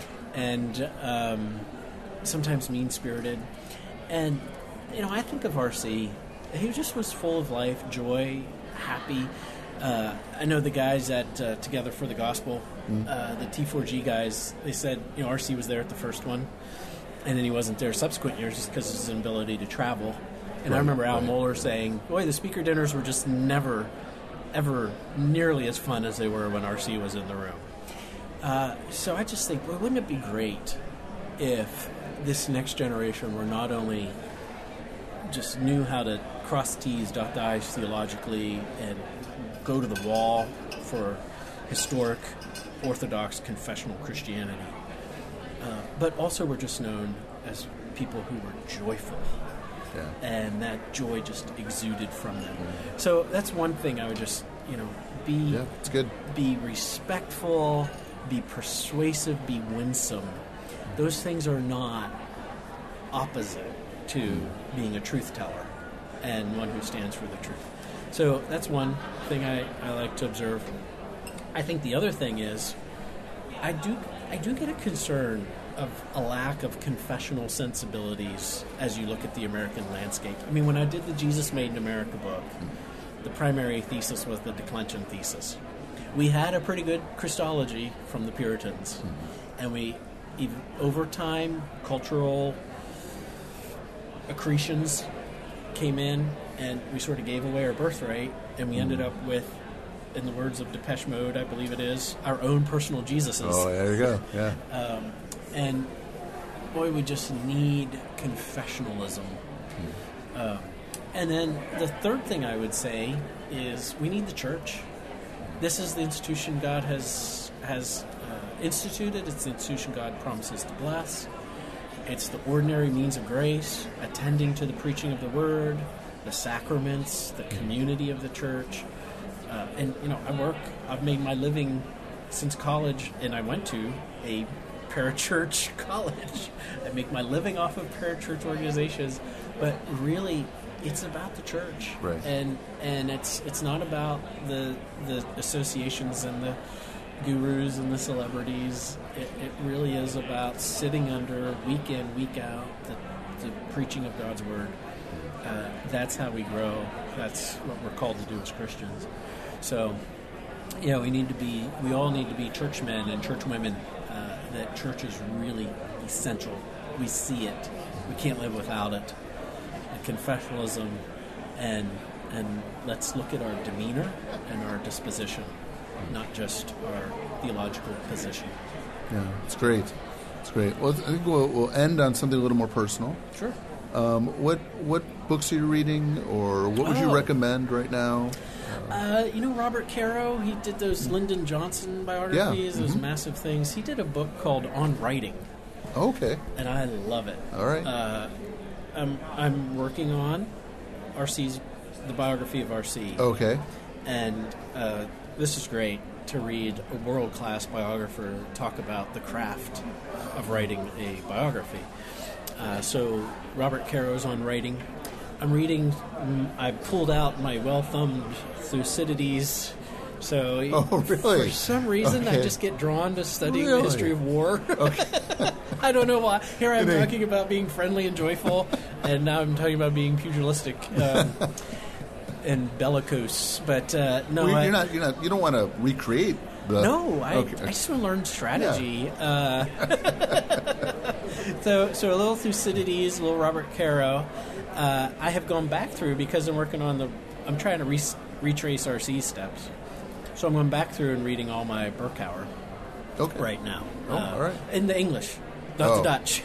Speaker 3: and um, sometimes mean-spirited. And, you know, I think of R C, he just was full of life, joy, happy. Uh, I know the guys at uh, Together for the Gospel, mm. uh, the T four G guys, they said, you know, R C was there at the first one, and then he wasn't there subsequent years just because of his inability to travel. And right, I remember Al
Speaker 2: right.
Speaker 3: Mohler saying, boy, the speaker dinners were just never, ever nearly as fun as they were when R C was in the room. Uh, so I just think, well, wouldn't it be great if this next generation were not only just knew how to cross T's, dot the I's theologically, and go to the wall for historic, orthodox, confessional Christianity, uh, but also were just known as people who were joyful.
Speaker 2: Yeah.
Speaker 3: And that joy just exuded from them. Mm-hmm. So that's one thing I would just, you know, be
Speaker 2: yeah, it's good.
Speaker 3: Be respectful, be persuasive, be winsome. Those things are not opposite to mm-hmm. being a truth teller and one who stands for the truth. So that's one thing I, I like to observe. I think the other thing is I do I do get a concern of a lack of confessional sensibilities as you look at the American landscape. I mean, when I did the Jesus Made in America book, the primary thesis was the declension thesis. We had a pretty good Christology from the Puritans, mm-hmm. and we, over time, cultural accretions came in, and we sort of gave away our birthright, and we ended up with, in the words of Depeche Mode, I believe it is, our own personal Jesuses.
Speaker 2: Oh, there you go. Yeah.
Speaker 3: Um, and boy, we just need confessionalism. Mm. Um, and then the third thing I would say is we need the church. This is the institution God has has uh, instituted. It's the institution God promises to bless. It's the ordinary means of grace, attending to the preaching of the word, the sacraments, the community of the church. Uh, and, you know, I work, I've made my living since college, and I went to a parachurch college. I make my living off of parachurch organizations, but really, it's about the church.
Speaker 2: Right.
Speaker 3: And and it's it's not about the the associations and the gurus and the celebrities. It, it really is about sitting under, week in, week out, the, the preaching of God's word. Uh, that's how we grow. That's what we're called to do as Christians. So, yeah, we need to be, we all need to be churchmen and churchwomen. Uh, that church is really essential. We see it. We can't live without it. And confessionalism, and and let's look at our demeanor and our disposition, not just our theological position.
Speaker 2: Yeah, it's great. It's great. Well, I think we'll, we'll end on something a little more personal.
Speaker 3: Sure.
Speaker 2: Um, what what books are you reading, or what would
Speaker 3: oh.
Speaker 2: you recommend right now?
Speaker 3: Uh, you know, Robert Caro, he did those Lyndon Johnson biographies,
Speaker 2: yeah.
Speaker 3: those
Speaker 2: mm-hmm.
Speaker 3: massive things. He did a book called On Writing.
Speaker 2: Okay.
Speaker 3: And I love it.
Speaker 2: All right.
Speaker 3: Uh, I'm, I'm working on R C's, the biography of R C.
Speaker 2: Okay.
Speaker 3: And uh, this is great to read a world-class biographer talk about the craft of writing a biography. Uh, so Robert Caro's On Writing. I'm reading, I pulled out my well-thumbed Thucydides. So
Speaker 2: oh, really?
Speaker 3: For some reason, okay. I just get drawn to studying
Speaker 2: really?
Speaker 3: the history of war.
Speaker 2: Okay.
Speaker 3: I don't know why. Here I'm talking about being friendly and joyful, and now I'm talking about being pugilistic um, and bellicose. But uh, no,
Speaker 2: well,
Speaker 3: I,
Speaker 2: you're not. You're not. You don't want to recreate. The,
Speaker 3: no, I,
Speaker 2: okay.
Speaker 3: I just want to learn strategy. Yeah. Uh, so, so a little Thucydides, a little Robert Caro. Uh, I have gone back through because I'm working on the. I'm trying to re- retrace R C's steps, so I'm going back through and reading all my Berkouwer
Speaker 2: okay.
Speaker 3: right now.
Speaker 2: Oh,
Speaker 3: uh,
Speaker 2: all right.
Speaker 3: In the English, not
Speaker 2: oh.
Speaker 3: the Dutch.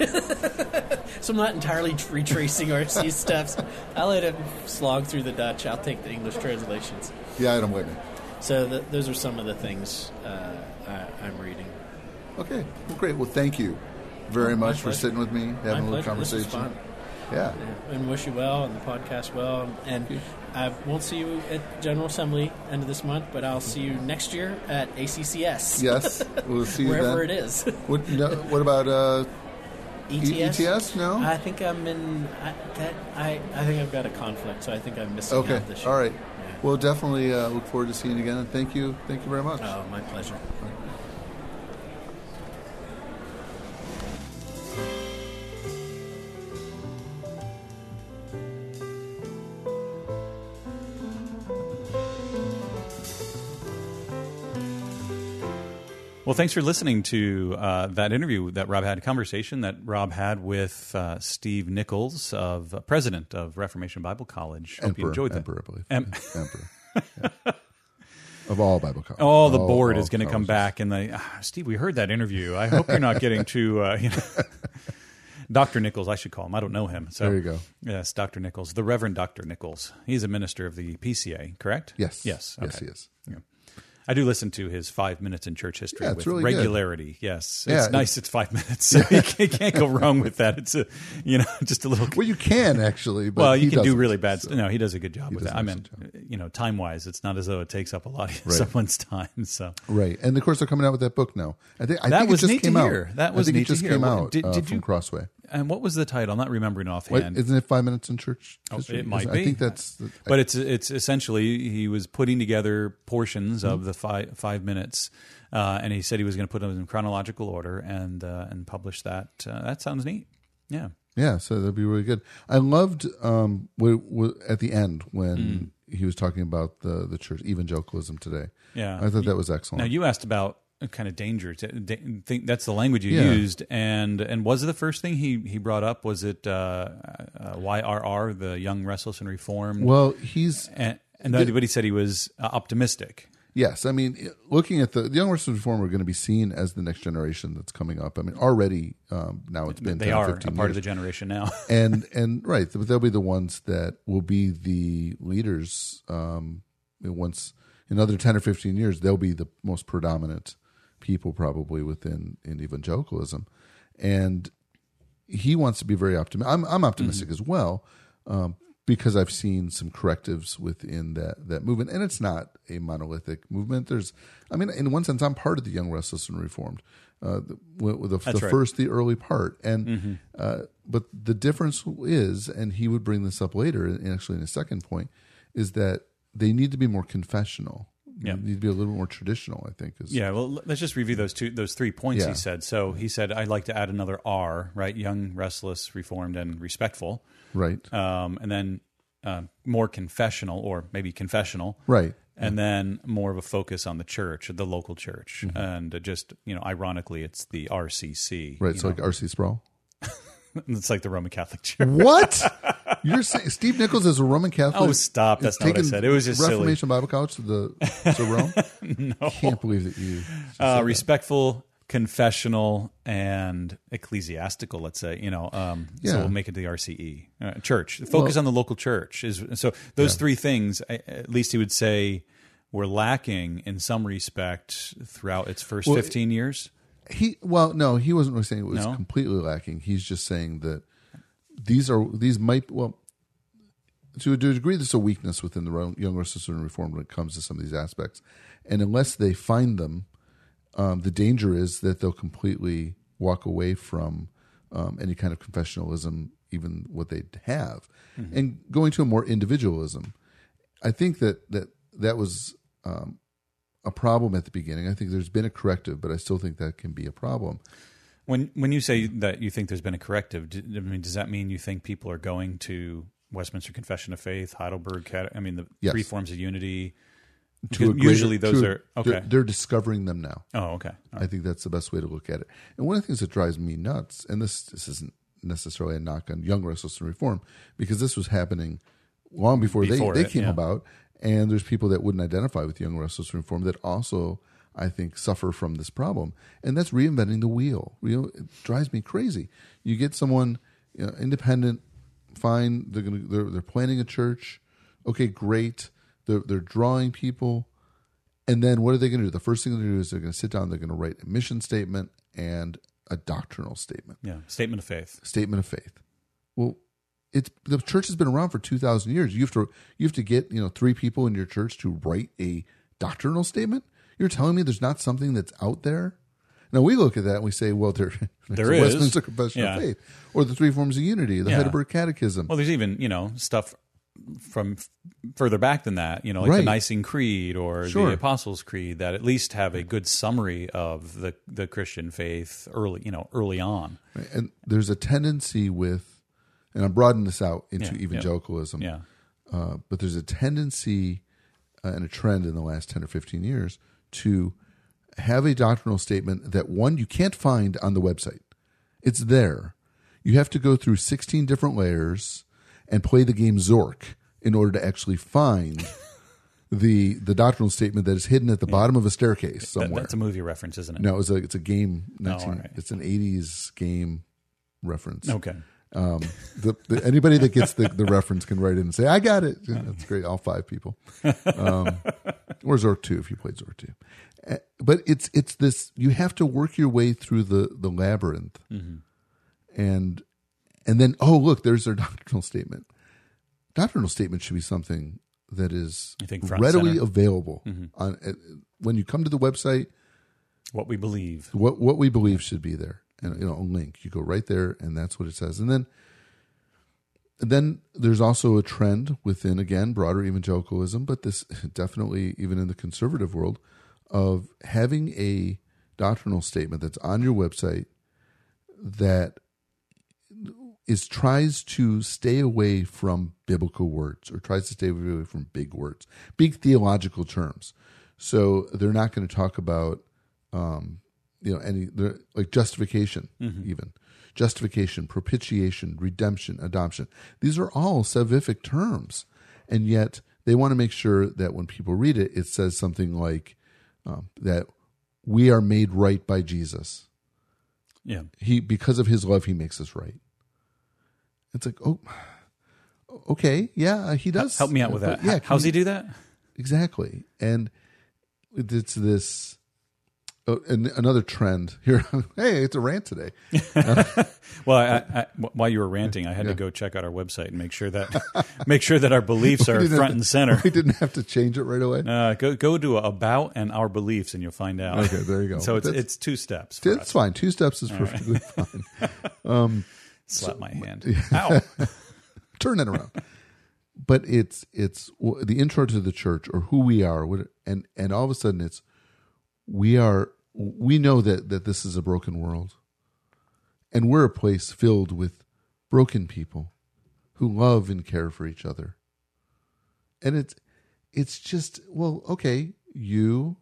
Speaker 3: So I'm not entirely retracing R C's steps. I'll let him slog through the Dutch. I'll take the English translations.
Speaker 2: Yeah, I don't blame you.
Speaker 3: So the, those are some of the things uh, I, I'm reading.
Speaker 2: Okay, well, great. Well, thank you very
Speaker 3: oh,
Speaker 2: much for
Speaker 3: pleasure.
Speaker 2: sitting with me, having
Speaker 3: my
Speaker 2: a little
Speaker 3: pleasure.
Speaker 2: conversation.
Speaker 3: This was fun.
Speaker 2: Yeah.
Speaker 3: yeah. And wish you well and the podcast well. And I won't see you at General Assembly end of this month, but I'll see you next year at A C C S.
Speaker 2: Yes, we'll see you
Speaker 3: wherever
Speaker 2: then.
Speaker 3: it is.
Speaker 2: What, no, what about uh,
Speaker 3: E T S?
Speaker 2: E T S? No.
Speaker 3: I think I'm in. I, that, I I think I've got a conflict, so I think I'm missing
Speaker 2: okay.
Speaker 3: out this year.
Speaker 2: All right.
Speaker 3: Yeah.
Speaker 2: Well, definitely uh, look forward to seeing you again. And thank you. Thank you very much.
Speaker 3: Oh, my pleasure.
Speaker 1: Well, thanks for listening to uh, that interview that Rob had, a conversation that Rob had with uh, Steve Nichols, of uh, president of Reformation Bible College. Hope
Speaker 2: Emperor,
Speaker 1: you enjoyed that.
Speaker 2: Emperor, I believe.
Speaker 1: Em-
Speaker 2: Emperor. Yeah. Of all Bible colleges.
Speaker 1: Oh, the
Speaker 2: all,
Speaker 1: board
Speaker 2: all
Speaker 1: is going to come
Speaker 2: colleges.
Speaker 1: back and they, ah, Steve, we heard that interview. I hope you're not getting too, uh, you know, Doctor Nichols, I should call him. I don't know him. So,
Speaker 2: there you go.
Speaker 1: Yes, Doctor Nichols, the Reverend Doctor Nichols. He's a minister of the P C A, correct?
Speaker 2: Yes.
Speaker 1: Yes. Okay.
Speaker 2: Yes, he is.
Speaker 1: Yeah. I do listen to his five minutes in church history
Speaker 2: Yeah, it's
Speaker 1: with
Speaker 2: really
Speaker 1: regularity. Good. Yes,
Speaker 2: yeah,
Speaker 1: it's nice. It's five minutes. So you can't, can't go wrong with that. It's a, you know, just a little.
Speaker 2: Well, you can actually, but
Speaker 1: well, you
Speaker 2: he
Speaker 1: can do
Speaker 2: doesn't,
Speaker 1: really bad.
Speaker 2: so.
Speaker 1: No, he does a good job
Speaker 2: He
Speaker 1: with
Speaker 2: does
Speaker 1: that. I
Speaker 2: an
Speaker 1: mean,
Speaker 2: excellent
Speaker 1: you know, time wise, it's not as though it takes up a lot of
Speaker 2: Right.
Speaker 1: someone's time. So
Speaker 2: Right, and of course they're coming out with that book now. I think I
Speaker 1: that
Speaker 2: think
Speaker 1: was
Speaker 2: it just
Speaker 1: neat
Speaker 2: came
Speaker 1: to
Speaker 2: out.
Speaker 1: hear. That was
Speaker 2: I think
Speaker 1: neat
Speaker 2: it just
Speaker 1: to hear.
Speaker 2: came
Speaker 1: Well,
Speaker 2: out
Speaker 1: did,
Speaker 2: uh,
Speaker 1: did
Speaker 2: from
Speaker 1: you,
Speaker 2: Crossway.
Speaker 1: and what was the title? I'm not remembering
Speaker 2: Wait,
Speaker 1: offhand.
Speaker 2: isn't it Five Minutes in Church
Speaker 1: Oh,
Speaker 2: History?
Speaker 1: it might
Speaker 2: I
Speaker 1: be.
Speaker 2: think that's. The,
Speaker 1: But it's it's essentially he was putting together portions
Speaker 2: Mm-hmm.
Speaker 1: of the five five minutes, uh, and he said he was going to put them in chronological order and uh, and publish that. Uh, that sounds neat. Yeah.
Speaker 2: yeah, so that'd be really good. I loved um, w- w- at the end when
Speaker 1: Mm.
Speaker 2: he was talking about the the church evangelicalism today.
Speaker 1: Yeah.
Speaker 2: I thought that was excellent.
Speaker 1: Now you asked about kind of danger. Da- think that's the language you
Speaker 2: Yeah.
Speaker 1: used, and and was it the first thing he, he brought up? Was it uh, uh, Y R R, the Young, Restless, and Reformed?
Speaker 2: well, he's
Speaker 1: and, and everybody said he was uh, optimistic.
Speaker 2: yes. I mean, looking at the, the young Restless Reform are going to be seen as the next generation that's coming up. I mean, already um, now it's been
Speaker 1: They
Speaker 2: ten or
Speaker 1: are a
Speaker 2: fifteen
Speaker 1: part
Speaker 2: years.
Speaker 1: of the generation now.
Speaker 2: and and right, but they'll be the ones that will be the leaders. Um, once in another ten or fifteen years, they'll be the most predominant people probably within in evangelicalism, and he wants to be very optimistic. I'm, I'm optimistic as well um, because I've seen some correctives within that that movement, and it's not a monolithic movement. There's, I mean, in one sense, I'm part of the Young, Restless, and Reformed. Uh, the, with the, the
Speaker 1: right.
Speaker 2: first, the early part, and uh, but the difference is, and he would bring this up later, and actually in a second point, is that they need to be more confessional.
Speaker 1: Yeah.
Speaker 2: They need to be a little more traditional, I think. Is,
Speaker 1: Yeah, well, let's just review those two, those three points
Speaker 2: Yeah.
Speaker 1: he said. So he said, I'd like to add another R, right? Young, restless, reformed, and respectful.
Speaker 2: Right.
Speaker 1: Um, and then uh, more confessional, or maybe confessional.
Speaker 2: Right.
Speaker 1: And then more of a focus on the church, the local church.
Speaker 2: Mm-hmm.
Speaker 1: And just, you know, ironically, it's the R C C.
Speaker 2: Right.
Speaker 1: you
Speaker 2: So
Speaker 1: know?
Speaker 2: like R C Sproul.
Speaker 1: It's like the Roman Catholic Church.
Speaker 2: What? You're saying Steve Nichols is a Roman Catholic?
Speaker 1: Oh, stop. That's
Speaker 2: is
Speaker 1: not what I
Speaker 2: taking
Speaker 1: said. It was just silly.
Speaker 2: Reformation Bible College to the to Rome?
Speaker 1: No.
Speaker 2: Can't believe that you.
Speaker 1: Uh, respectful, confessional, and ecclesiastical. Let's say, you know, um, so
Speaker 2: Yeah.
Speaker 1: we'll make it the R C E uh, church. Focus
Speaker 2: Well-
Speaker 1: on the local church is so. Those
Speaker 2: Yeah.
Speaker 1: three things, I- at least he would say, were lacking in some respect throughout its first
Speaker 2: Well,
Speaker 1: fifteen years.
Speaker 2: He well, no, he wasn't really saying it was
Speaker 1: No?
Speaker 2: completely lacking. He's just saying that these are these might well to a degree there's a weakness within the Ro- Young, Restless, and Reformed when it comes to some of these aspects, and unless they find them, um, the danger is that they'll completely walk away from um, any kind of confessionalism, even what they have,
Speaker 1: Mm-hmm.
Speaker 2: and going to a more individualism. I think that that that was. Um, a problem at the beginning. I think there's been a corrective, but I still think that can be a problem.
Speaker 1: When when you say that you think there's been a corrective, do, I mean, does that mean you think people are going to Westminster Confession of Faith, Heidelberg? Cat- I mean, the
Speaker 2: Yes.
Speaker 1: three forms of unity.
Speaker 2: To
Speaker 1: Because
Speaker 2: a greater-
Speaker 1: usually those
Speaker 2: to a-
Speaker 1: are okay.
Speaker 2: They're, they're discovering them now.
Speaker 1: Oh, okay. All right.
Speaker 2: I think that's the best way to look at it. And one of the things that drives me nuts, and this this isn't necessarily a knock on Young, Restless, and Reform, because this was happening long before,
Speaker 1: Before
Speaker 2: they,
Speaker 1: it,
Speaker 2: they came
Speaker 1: yeah.
Speaker 2: about, and there's people that wouldn't identify with Young, Restless, and Reform that also, I think, suffer from this problem. And that's reinventing the wheel. You know, it drives me crazy. You get someone, you know, independent, fine, they're gonna they're they're planning a church, okay, great. They're they're drawing people. And then what are they going to do? The first thing they're going to do is they're going to sit down, they're going to write a mission statement and a doctrinal statement,
Speaker 1: Yeah, statement of faith.
Speaker 2: statement of faith. Well, it's the church has been around for two thousand years. You have to you have to get, you know, three people in your church to write a doctrinal statement. You're telling me there's not something that's out there? Now we look at that and we say, well, there,
Speaker 1: There
Speaker 2: there's
Speaker 1: is.
Speaker 2: the Westminster Confession
Speaker 1: Yeah.
Speaker 2: of Faith, or the Three Forms of Unity, the
Speaker 1: Yeah.
Speaker 2: Heidelberg Catechism.
Speaker 1: Well, there's even, you know, stuff from f- further back than that, you know, like the
Speaker 2: Right.
Speaker 1: Nicene Creed or
Speaker 2: Sure.
Speaker 1: the Apostles' Creed that at least have a good summary of the, the Christian faith early, you know, early on.
Speaker 2: And there's a tendency with, and I'm broadening this out into
Speaker 1: Yeah, yeah.
Speaker 2: evangelicalism.
Speaker 1: Yeah.
Speaker 2: Uh, but there's a tendency uh, and a trend in the last ten or fifteen years to have a doctrinal statement that, one, you can't find on the website. It's there. You have to go through sixteen different layers and play the game Zork in order to actually find the the doctrinal statement that is hidden at the bottom of a staircase
Speaker 1: That,
Speaker 2: somewhere.
Speaker 1: that's a movie reference, isn't it?
Speaker 2: no, it's a, it's a game.
Speaker 1: Oh,
Speaker 2: nineteen,
Speaker 1: all right.
Speaker 2: It's an eighties game reference.
Speaker 1: Okay.
Speaker 2: Um, the, the, anybody that gets the, the reference can write in and say, I got it. Yeah, that's great. All five people. Um, or Zork two if you played Zork two. Uh, But it's it's this, you have to work your way through the, the labyrinth.
Speaker 1: Mm-hmm.
Speaker 2: And and then, oh, look, there's their doctrinal statement. Doctrinal statement should be something that is
Speaker 1: You think front
Speaker 2: readily
Speaker 1: center?
Speaker 2: available.
Speaker 1: Mm-hmm.
Speaker 2: On uh, when you come to the website,
Speaker 1: What we believe.
Speaker 2: what what we believe should be there. and you know, a link. You go right there, and that's what it says. And then, and then there's also a trend within, again, broader evangelicalism, but this definitely even in the conservative world, of having a doctrinal statement that's on your website that is tries to stay away from biblical words or tries to stay away from big words, big theological terms. So they're not going to talk about, um, you know, any like justification, mm-hmm. even justification, propitiation, redemption, adoption. These are all salvific terms, and yet they want to make sure that when people read it, it says something like um, that we are made right by Jesus.
Speaker 1: Yeah,
Speaker 2: he because of his love, he makes us right. It's like, oh, okay, yeah, he does.
Speaker 1: Help me out with that. Yeah, how's he do that?
Speaker 2: Exactly, and it's this. Oh, and another trend here. Hey, it's a rant today.
Speaker 1: Well, I, I, while you were ranting, I had yeah. to go check out our website and make sure that make sure that our beliefs are front
Speaker 2: to,
Speaker 1: and center.
Speaker 2: We didn't have to change it right away.
Speaker 1: Uh, go go to about and our beliefs, and you'll find out.
Speaker 2: Okay, there you go.
Speaker 1: So it's it's two steps.
Speaker 2: It's
Speaker 1: us.
Speaker 2: fine. Two steps is perfectly right. fine. Um,
Speaker 1: Slap
Speaker 2: so,
Speaker 1: my hand. Ow!
Speaker 2: Turn it around. But it's it's the intro to the church or who we are, and and all of a sudden it's we are. We know that, that this is a broken world, and we're a place filled with broken people who love and care for each other. And it's it's just, well, okay, you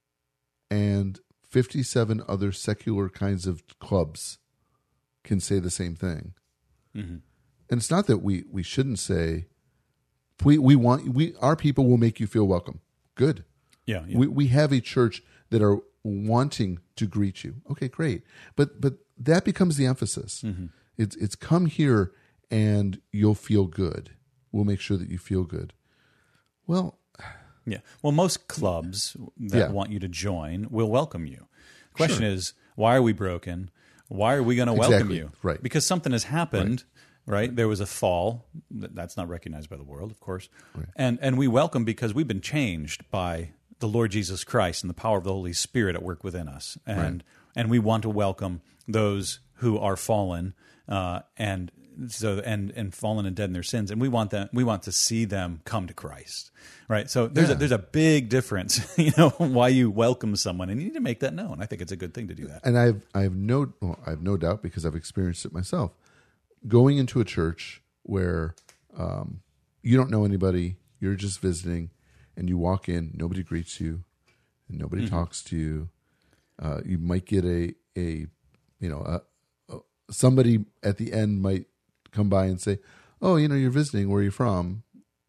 Speaker 2: and fifty-seven other secular kinds of clubs can say the same thing. Mm-hmm. And it's not that we, we shouldn't say, we we want we our people will make you feel welcome. Good.
Speaker 1: Yeah, yeah.
Speaker 2: We we have a church that are wanting to greet you. Okay, great. But but that becomes the emphasis. Mm-hmm. It's it's come here and you'll feel good. We'll make sure that you feel good. Well,
Speaker 1: yeah. Well, most clubs that
Speaker 2: yeah.
Speaker 1: want you to join will welcome you. The question
Speaker 2: sure.
Speaker 1: is, why are we broken? Why are we going to welcome
Speaker 2: exactly.
Speaker 1: you?
Speaker 2: Right.
Speaker 1: Because something has happened. Right. right. There was a fall. That's not recognized by the world, of course. Right. And and we welcome because we've been changed by the Lord Jesus Christ and the power of the Holy Spirit at work within us. And right. and we want to welcome those who are fallen uh, and so and and fallen and dead in their sins. And we want them we want to see them come to Christ. Right? So there's yeah. a there's a big difference, you know, why you welcome someone, and you need to make that known. I think it's a good thing to do that.
Speaker 2: And I've I've no well, I've no doubt because I've experienced it myself. Going into a church where um, you don't know anybody, you're just visiting, and you walk in, nobody greets you, and nobody mm-hmm. talks to you. Uh, you might get a a you know a, a, somebody at the end might come by and say, "Oh, you know, you're visiting. Where are you from?"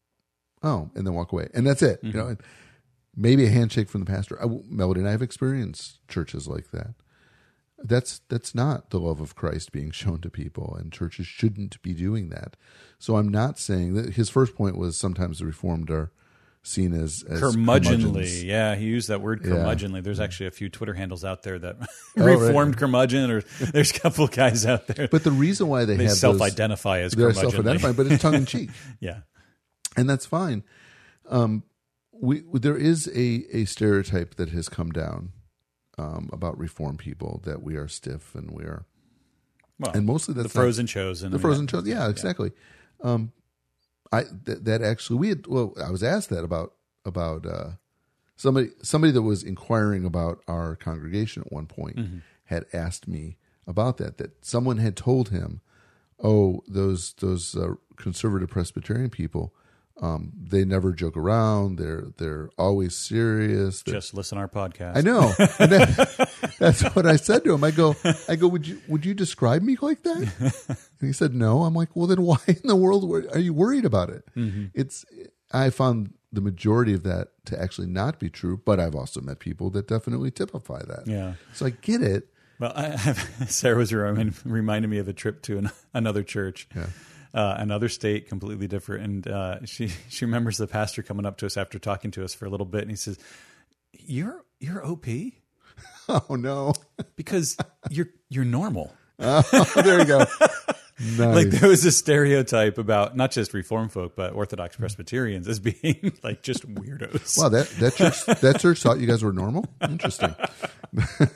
Speaker 2: Oh, and then walk away, and that's it. Mm-hmm. You know, maybe a handshake from the pastor. I, Melody and I have experienced churches like that. That's that's not the love of Christ being shown to people, and churches shouldn't be doing that. So I'm not saying that. His first point was sometimes the Reformed are seen as, as
Speaker 1: curmudgeonly. Yeah, he used that word curmudgeonly. Yeah. There's actually a few Twitter handles out there that
Speaker 2: oh,
Speaker 1: reformed
Speaker 2: right.
Speaker 1: curmudgeon, or there's a couple of guys out there.
Speaker 2: But the reason why they,
Speaker 1: they
Speaker 2: have
Speaker 1: self-identify
Speaker 2: those,
Speaker 1: as
Speaker 2: they're
Speaker 1: curmudgeonly.
Speaker 2: self-identifying, but it's tongue in cheek.
Speaker 1: Yeah,
Speaker 2: and that's fine. Um, we there is a a stereotype that has come down um, about Reformed people that we are stiff and we are,
Speaker 1: well,
Speaker 2: and mostly that's
Speaker 1: the frozen chosen.
Speaker 2: The frozen chosen, yeah, exactly. Yeah. Um, I th- that actually we had, well, I was asked that about about uh, somebody somebody that was inquiring about our congregation at one point mm-hmm. had asked me about that. That someone had told him, "Oh, those those uh, conservative Presbyterian people, um, they never joke around. They're they're always serious. They're,
Speaker 1: Just listen to our podcast."
Speaker 2: I know. And that, that's what I said to him. I go, I go. Would you would you describe me like that? And he said, "No." I'm like, "Well, then why in the world are you worried about it?" Mm-hmm. It's. I found the majority of that to actually not be true, but I've also met people that definitely typify that.
Speaker 1: Yeah.
Speaker 2: So I get it.
Speaker 1: Well, I have, Sarah was reminding me of a trip to an, another church.
Speaker 2: Yeah.
Speaker 1: Uh, another state, completely different. And uh, she she remembers the pastor coming up to us after talking to us for a little bit, and he says, "You're you're O P."
Speaker 2: Oh no!
Speaker 1: Because you're you're normal.
Speaker 2: Oh, there you go. Nice.
Speaker 1: Like there was a stereotype about not just Reformed folk, but Orthodox Presbyterians as being like just weirdos.
Speaker 2: Wow, that that church that church thought you guys were normal. Interesting. Right.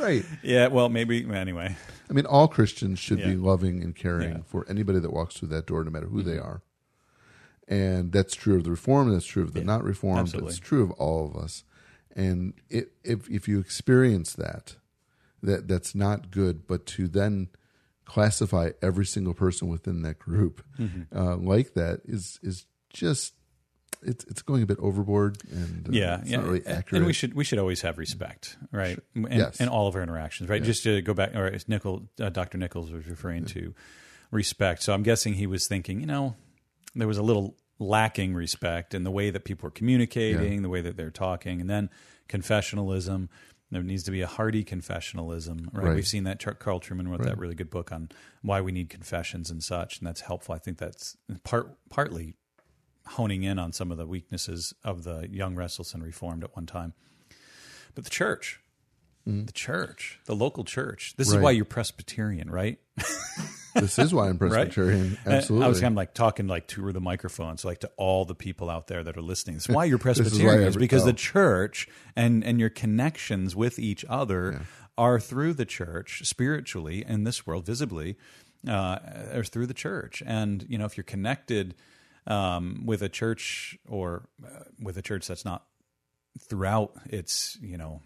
Speaker 2: Right.
Speaker 1: Yeah, well, maybe, anyway.
Speaker 2: I mean, all Christians should
Speaker 1: Yeah.
Speaker 2: be loving and caring
Speaker 1: Yeah.
Speaker 2: for anybody that walks through that door, no matter who they are. And that's true of the Reformed, that's true of the
Speaker 1: Yeah,
Speaker 2: not Reformed,
Speaker 1: absolutely.
Speaker 2: it's true of all of us. And it, if if you experience that, that that's not good, but to then classify every single person within that group
Speaker 1: Mm-hmm.
Speaker 2: uh, like that is is just it's it's going a bit overboard, and uh,
Speaker 1: Yeah,
Speaker 2: it's
Speaker 1: yeah,
Speaker 2: not really
Speaker 1: and-
Speaker 2: accurate.
Speaker 1: and we should we should always have respect, right? In,
Speaker 2: Yes.
Speaker 1: in all of our interactions, right? Just to go back, or as Nichol, uh, Doctor Nichols was referring to respect. So I'm guessing he was thinking, you know, there was a little lacking respect in the way that people were communicating,
Speaker 2: Yeah.
Speaker 1: the way that they're talking, and then confessionalism. There needs to be a hearty confessionalism, right?
Speaker 2: Right.
Speaker 1: We've seen that. Char- Carl Truman wrote that really good book on why we need confessions and such, and that's helpful. I think that's part partly honing in on some of the weaknesses of the young, restless, and reformed at one time. But the church, the church, the local church. This is
Speaker 2: Right.
Speaker 1: why you're Presbyterian, right?
Speaker 2: This is why I'm
Speaker 1: Right?
Speaker 2: Presbyterian.
Speaker 1: And
Speaker 2: Absolutely.
Speaker 1: I was kind of like talking like to the microphones, like to all the people out there that are listening. This is why you're
Speaker 2: is why
Speaker 1: Presbyterian, is
Speaker 2: every-
Speaker 1: because
Speaker 2: oh.
Speaker 1: the church and and your connections with each other are through the church, spiritually in this world, visibly, uh, are through the church. And you know, if you're connected um, with a church or uh, with a church that's not throughout its, you know,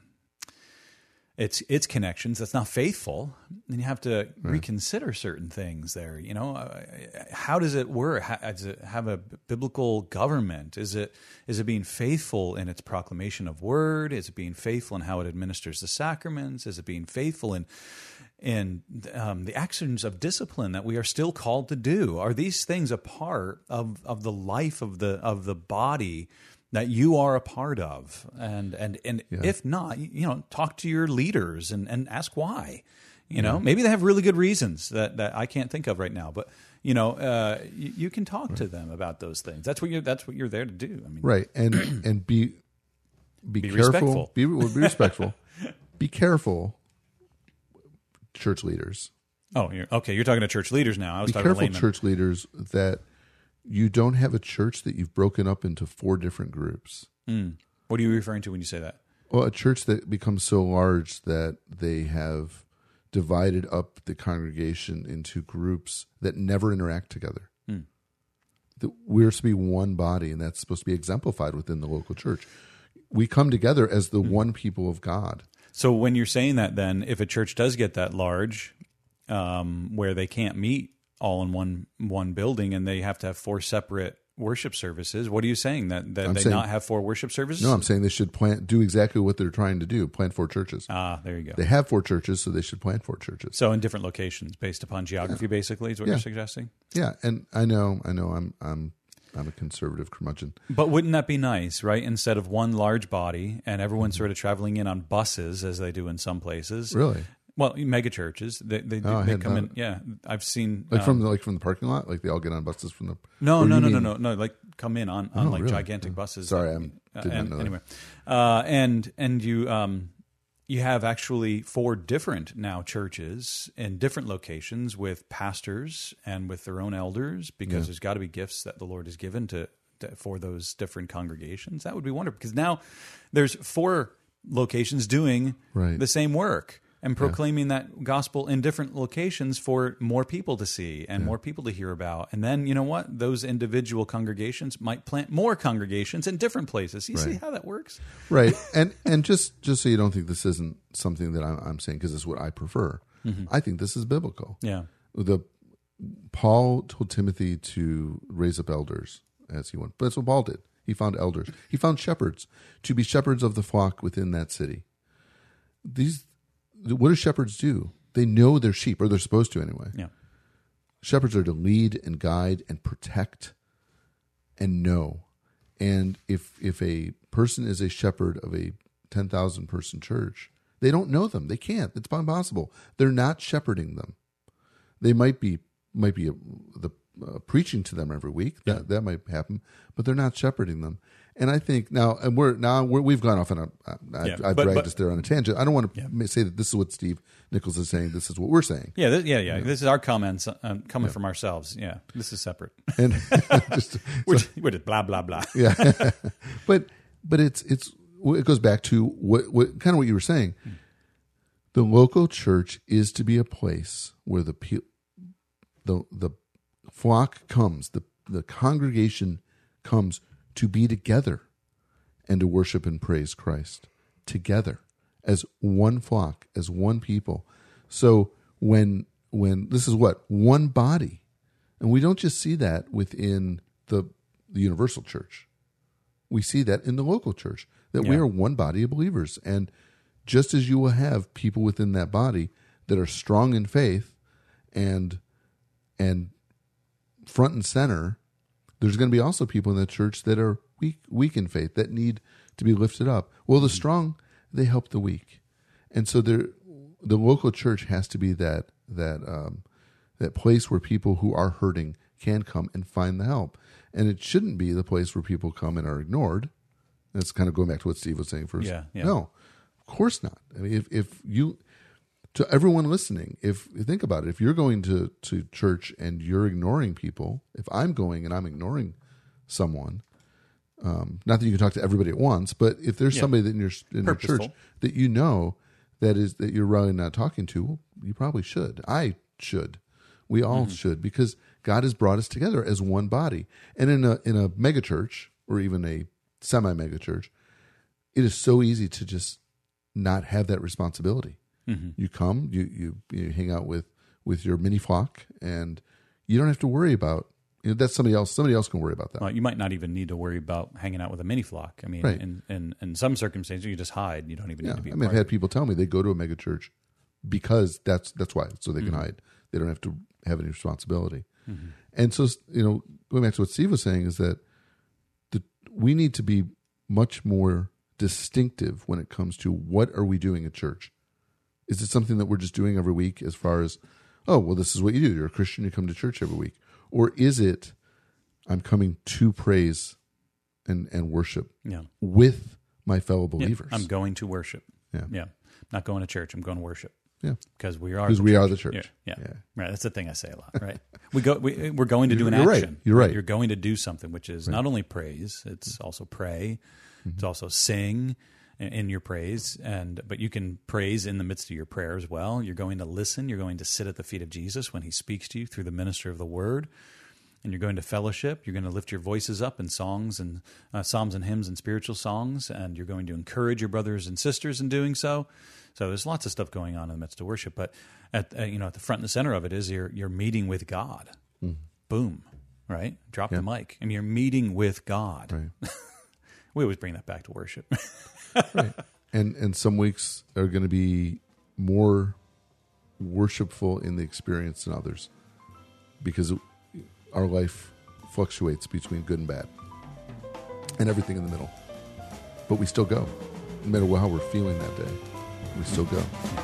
Speaker 1: its its connections, that's not faithful, then you have to reconsider certain things there. You know, uh, how does it work? How, does it have a biblical government? Is it is it being faithful in its proclamation of word? Is it being faithful in how it administers the sacraments? Is it being faithful in in um, the actions of discipline that we are still called to do? Are these things a part of of the life of the of the body that you are a part of? And and and
Speaker 2: Yeah.
Speaker 1: if not, you know, talk to your leaders and, and ask why. You know, maybe they have really good reasons that, that I can't think of right now, but you know, uh, you, you can talk to them about those things. That's what you're that's what you're there to do. I mean,
Speaker 2: Right, and and be be,
Speaker 1: Be
Speaker 2: careful.
Speaker 1: respectful.
Speaker 2: Be well, be respectful. Be careful, church leaders.
Speaker 1: Oh, you're, okay. You're talking to church leaders now. I was
Speaker 2: Be
Speaker 1: talking to
Speaker 2: careful,
Speaker 1: laymen.
Speaker 2: church leaders, that you don't have a church that you've broken up into four different groups.
Speaker 1: Mm. What are you referring to when you say that?
Speaker 2: Well, a church that becomes so large that they have divided up the congregation into groups that never interact together.
Speaker 1: Hmm.
Speaker 2: That we're supposed to be one body, and that's supposed to be exemplified within the local church. We come together as the
Speaker 1: Hmm.
Speaker 2: one people of God.
Speaker 1: So when you're saying that, then if a church does get that large, um, where they can't meet all in one one building and they have to have four separate worship services, what are you saying? That that
Speaker 2: I'm
Speaker 1: they
Speaker 2: saying-
Speaker 1: not have four worship services?
Speaker 2: No, I'm saying they should plant, do exactly what they're trying to do, plant four churches.
Speaker 1: Ah, there you go.
Speaker 2: They have four churches, so they should plant four churches.
Speaker 1: So in different locations, based upon geography, basically, is what
Speaker 2: Yeah.
Speaker 1: you're suggesting.
Speaker 2: Yeah, and I know, I know, I'm, I'm, I'm a conservative curmudgeon.
Speaker 1: But wouldn't that be nice, right? Instead of one large body and everyone sort of traveling in on buses, as they do in some places.
Speaker 2: Really,
Speaker 1: Well, mega churches, they they, do,
Speaker 2: Oh, I
Speaker 1: they
Speaker 2: hadn't
Speaker 1: come in.
Speaker 2: thought-
Speaker 1: Yeah, I've seen
Speaker 2: like
Speaker 1: um,
Speaker 2: from the, like from the parking lot, like they all get on buses from the.
Speaker 1: No,
Speaker 2: or
Speaker 1: no,
Speaker 2: you
Speaker 1: no, no,
Speaker 2: mean-
Speaker 1: no, no. Like come in on, on
Speaker 2: Oh,
Speaker 1: like
Speaker 2: really?
Speaker 1: gigantic buses.
Speaker 2: Sorry,
Speaker 1: Uh,
Speaker 2: I'm-
Speaker 1: uh,
Speaker 2: did not
Speaker 1: and,
Speaker 2: know that.
Speaker 1: Anyway, uh, and and you um you have actually four different now churches in different locations with pastors and with their own elders, because
Speaker 2: Yeah.
Speaker 1: there's got to be gifts that the Lord has given to, to for those different congregations. That would be wonderful, because now there's four locations doing
Speaker 2: Right.
Speaker 1: the same work and proclaiming that gospel in different locations for more people to see and more people to hear about. And then, you know what? Those individual congregations might plant more congregations in different places. You see
Speaker 2: Right.
Speaker 1: how that works?
Speaker 2: Right, and and just just so you don't think this isn't something that I'm, I'm saying, because it's what I prefer. I think this is biblical.
Speaker 1: Yeah.
Speaker 2: The Paul told Timothy to raise up elders as he went, but that's what Paul did. He found elders. He found shepherds to be shepherds of the flock within that city. These, what do shepherds do? They know their sheep, or they're supposed to anyway.
Speaker 1: Yeah.
Speaker 2: Shepherds are to lead and guide and protect and know. And if if a person is a shepherd of a ten thousand person church, they don't know them. They can't. It's impossible. They're not shepherding them. They might be might be a, the uh, preaching to them every week. That that might happen, but they're not shepherding them. And I think now, and we're now we're, we've gone off on a. Uh, I've,
Speaker 1: Yeah,
Speaker 2: I've
Speaker 1: but-
Speaker 2: dragged
Speaker 1: but-
Speaker 2: us there on a tangent. I don't want to
Speaker 1: Yeah.
Speaker 2: say that this is what Steve Nichols is saying. This is what we're saying.
Speaker 1: Yeah, th- yeah, yeah. This is our comments um, coming from ourselves. Yeah, this is separate.
Speaker 2: And just,
Speaker 1: We're, we're just blah, blah, blah.
Speaker 2: yeah, but but it's it's it goes back to what, what kind of what you were saying. The local church is to be a place where the pe- the the flock comes, the the congregation comes to be together and to worship and praise Christ together as one flock, as one people. So when when this is what? One body. And we don't just see that within the the universal church. We see that in the local church, that
Speaker 1: Yeah.
Speaker 2: we are one body of believers. And just as you will have people within that body that are strong in faith and and front and center, there's going to be also people in the church that are weak weak in faith, that need to be lifted up. Well, the strong, they help the weak. And so there, the local church has to be that that um, that place where people who are hurting can come and find the help. And it shouldn't be the place where people come and are ignored. That's kind of going back to what Steve was saying first.
Speaker 1: Yeah, yeah.
Speaker 2: No, of course not. I mean, if, if you, to everyone listening, if you think about it, if you're going to, to church and you're ignoring people, if I'm going and I'm ignoring someone, um, not that you can talk to everybody at once, but if there's
Speaker 1: Yeah.
Speaker 2: somebody that in your in your
Speaker 1: Purposeful.
Speaker 2: church that you know that is that you're really not talking to, well, you probably should. I should. We all
Speaker 1: Mm-hmm.
Speaker 2: should, because God has brought us together as one body. And in a in a mega church or even a semi mega church, it is so easy to just not have that responsibility.
Speaker 1: Mm-hmm.
Speaker 2: You come, you, you you hang out with with your mini flock, and you don't have to worry about, you know, that's somebody else. Somebody else can worry about that.
Speaker 1: Well, you might not even need to worry about hanging out with a mini flock. I mean,
Speaker 2: Right.
Speaker 1: in, in, in some circumstances, you just hide. You don't even
Speaker 2: Yeah,
Speaker 1: need to be
Speaker 2: I
Speaker 1: a
Speaker 2: mean, I've
Speaker 1: part
Speaker 2: had
Speaker 1: of it.
Speaker 2: people tell me they go to a mega church because that's that's why, so they can
Speaker 1: Mm-hmm.
Speaker 2: hide. They don't have to have any responsibility. And so, you know, going back to what Steve was saying is that the we need to be much more distinctive when it comes to what are we doing at church. Is it something that we're just doing every week as far as, oh, well, this is what you do. You're a Christian, you come to church every week. Or is it, I'm coming to praise and, and worship
Speaker 1: Yeah.
Speaker 2: with my fellow
Speaker 1: Yeah,
Speaker 2: believers?
Speaker 1: I'm going to worship.
Speaker 2: Yeah.
Speaker 1: Yeah. Not going to church. I'm going to worship.
Speaker 2: Yeah.
Speaker 1: Because we are
Speaker 2: Because
Speaker 1: the
Speaker 2: we
Speaker 1: church.
Speaker 2: are the church.
Speaker 1: Yeah. Yeah.
Speaker 2: Yeah.
Speaker 1: Right. That's the thing I say a lot, right? we go we we're going to do an
Speaker 2: You're right.
Speaker 1: action.
Speaker 2: You're right.
Speaker 1: You're going to do something, which is not only praise, it's also pray.
Speaker 2: Mm-hmm.
Speaker 1: It's also sing in- in your praise, and but you can praise in the midst of your prayer as well. You're going to listen, you're going to sit at the feet of Jesus when he speaks to you through the minister of the word. And you're going to fellowship. You're going to lift your voices up in songs and uh, psalms and hymns and spiritual songs, and you're going to encourage your brothers and sisters in doing so. So there's lots of stuff going on in the midst of worship, but at uh, you know at the front and the center of it is you're you're meeting with God.
Speaker 2: Mm-hmm.
Speaker 1: Boom, right? Drop
Speaker 2: Yeah.
Speaker 1: the mic, and you're meeting with God.
Speaker 2: Right.
Speaker 1: We always bring that back to worship.
Speaker 2: Right. And and some weeks are going to be more worshipful in the experience than others, because our life fluctuates between good and bad and everything in the middle. But we still go. No matter how we're feeling that day, we still go.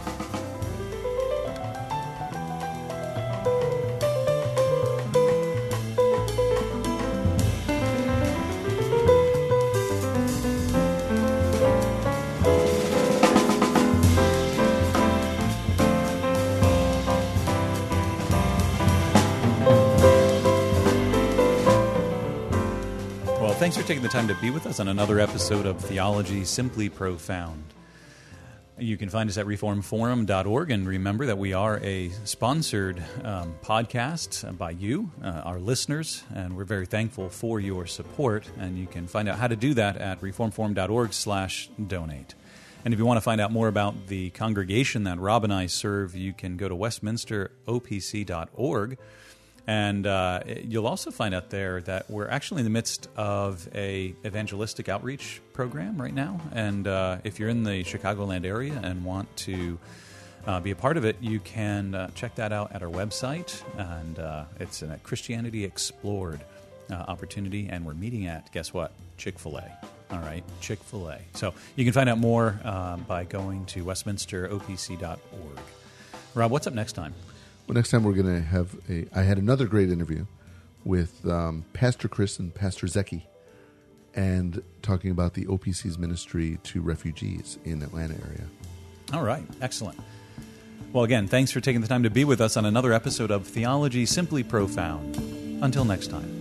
Speaker 1: Well, thanks for taking the time to be with us on another episode of Theology Simply Profound. You can find us at reform forum dot org, and remember that we are a sponsored um, podcast by you, uh, our listeners, and we're very thankful for your support. And you can find out how to do that at reform forum dot org slash donate. And if you want to find out more about the congregation that Rob and I serve, you can go to westminster o p c dot org. And uh, you'll also find out there that we're actually in the midst of a evangelistic outreach program right now. And uh, if you're in the Chicagoland area and want to uh, be a part of it, you can uh, check that out at our website. And uh, it's a Christianity Explored uh, opportunity. And we're meeting at, guess what? Chick-fil-A. All right, Chick-fil-A. So you can find out more uh, by going to westminster o p c dot org. Rob, what's up next time?
Speaker 2: Well, next time we're going to have a. I had another great interview with um, Pastor Chris and Pastor Zeki, and talking about the O P C's ministry to refugees in the Atlanta area.
Speaker 1: All right, excellent. Well, again, thanks for taking the time to be with us on another episode of Theology Simply Profound. Until next time.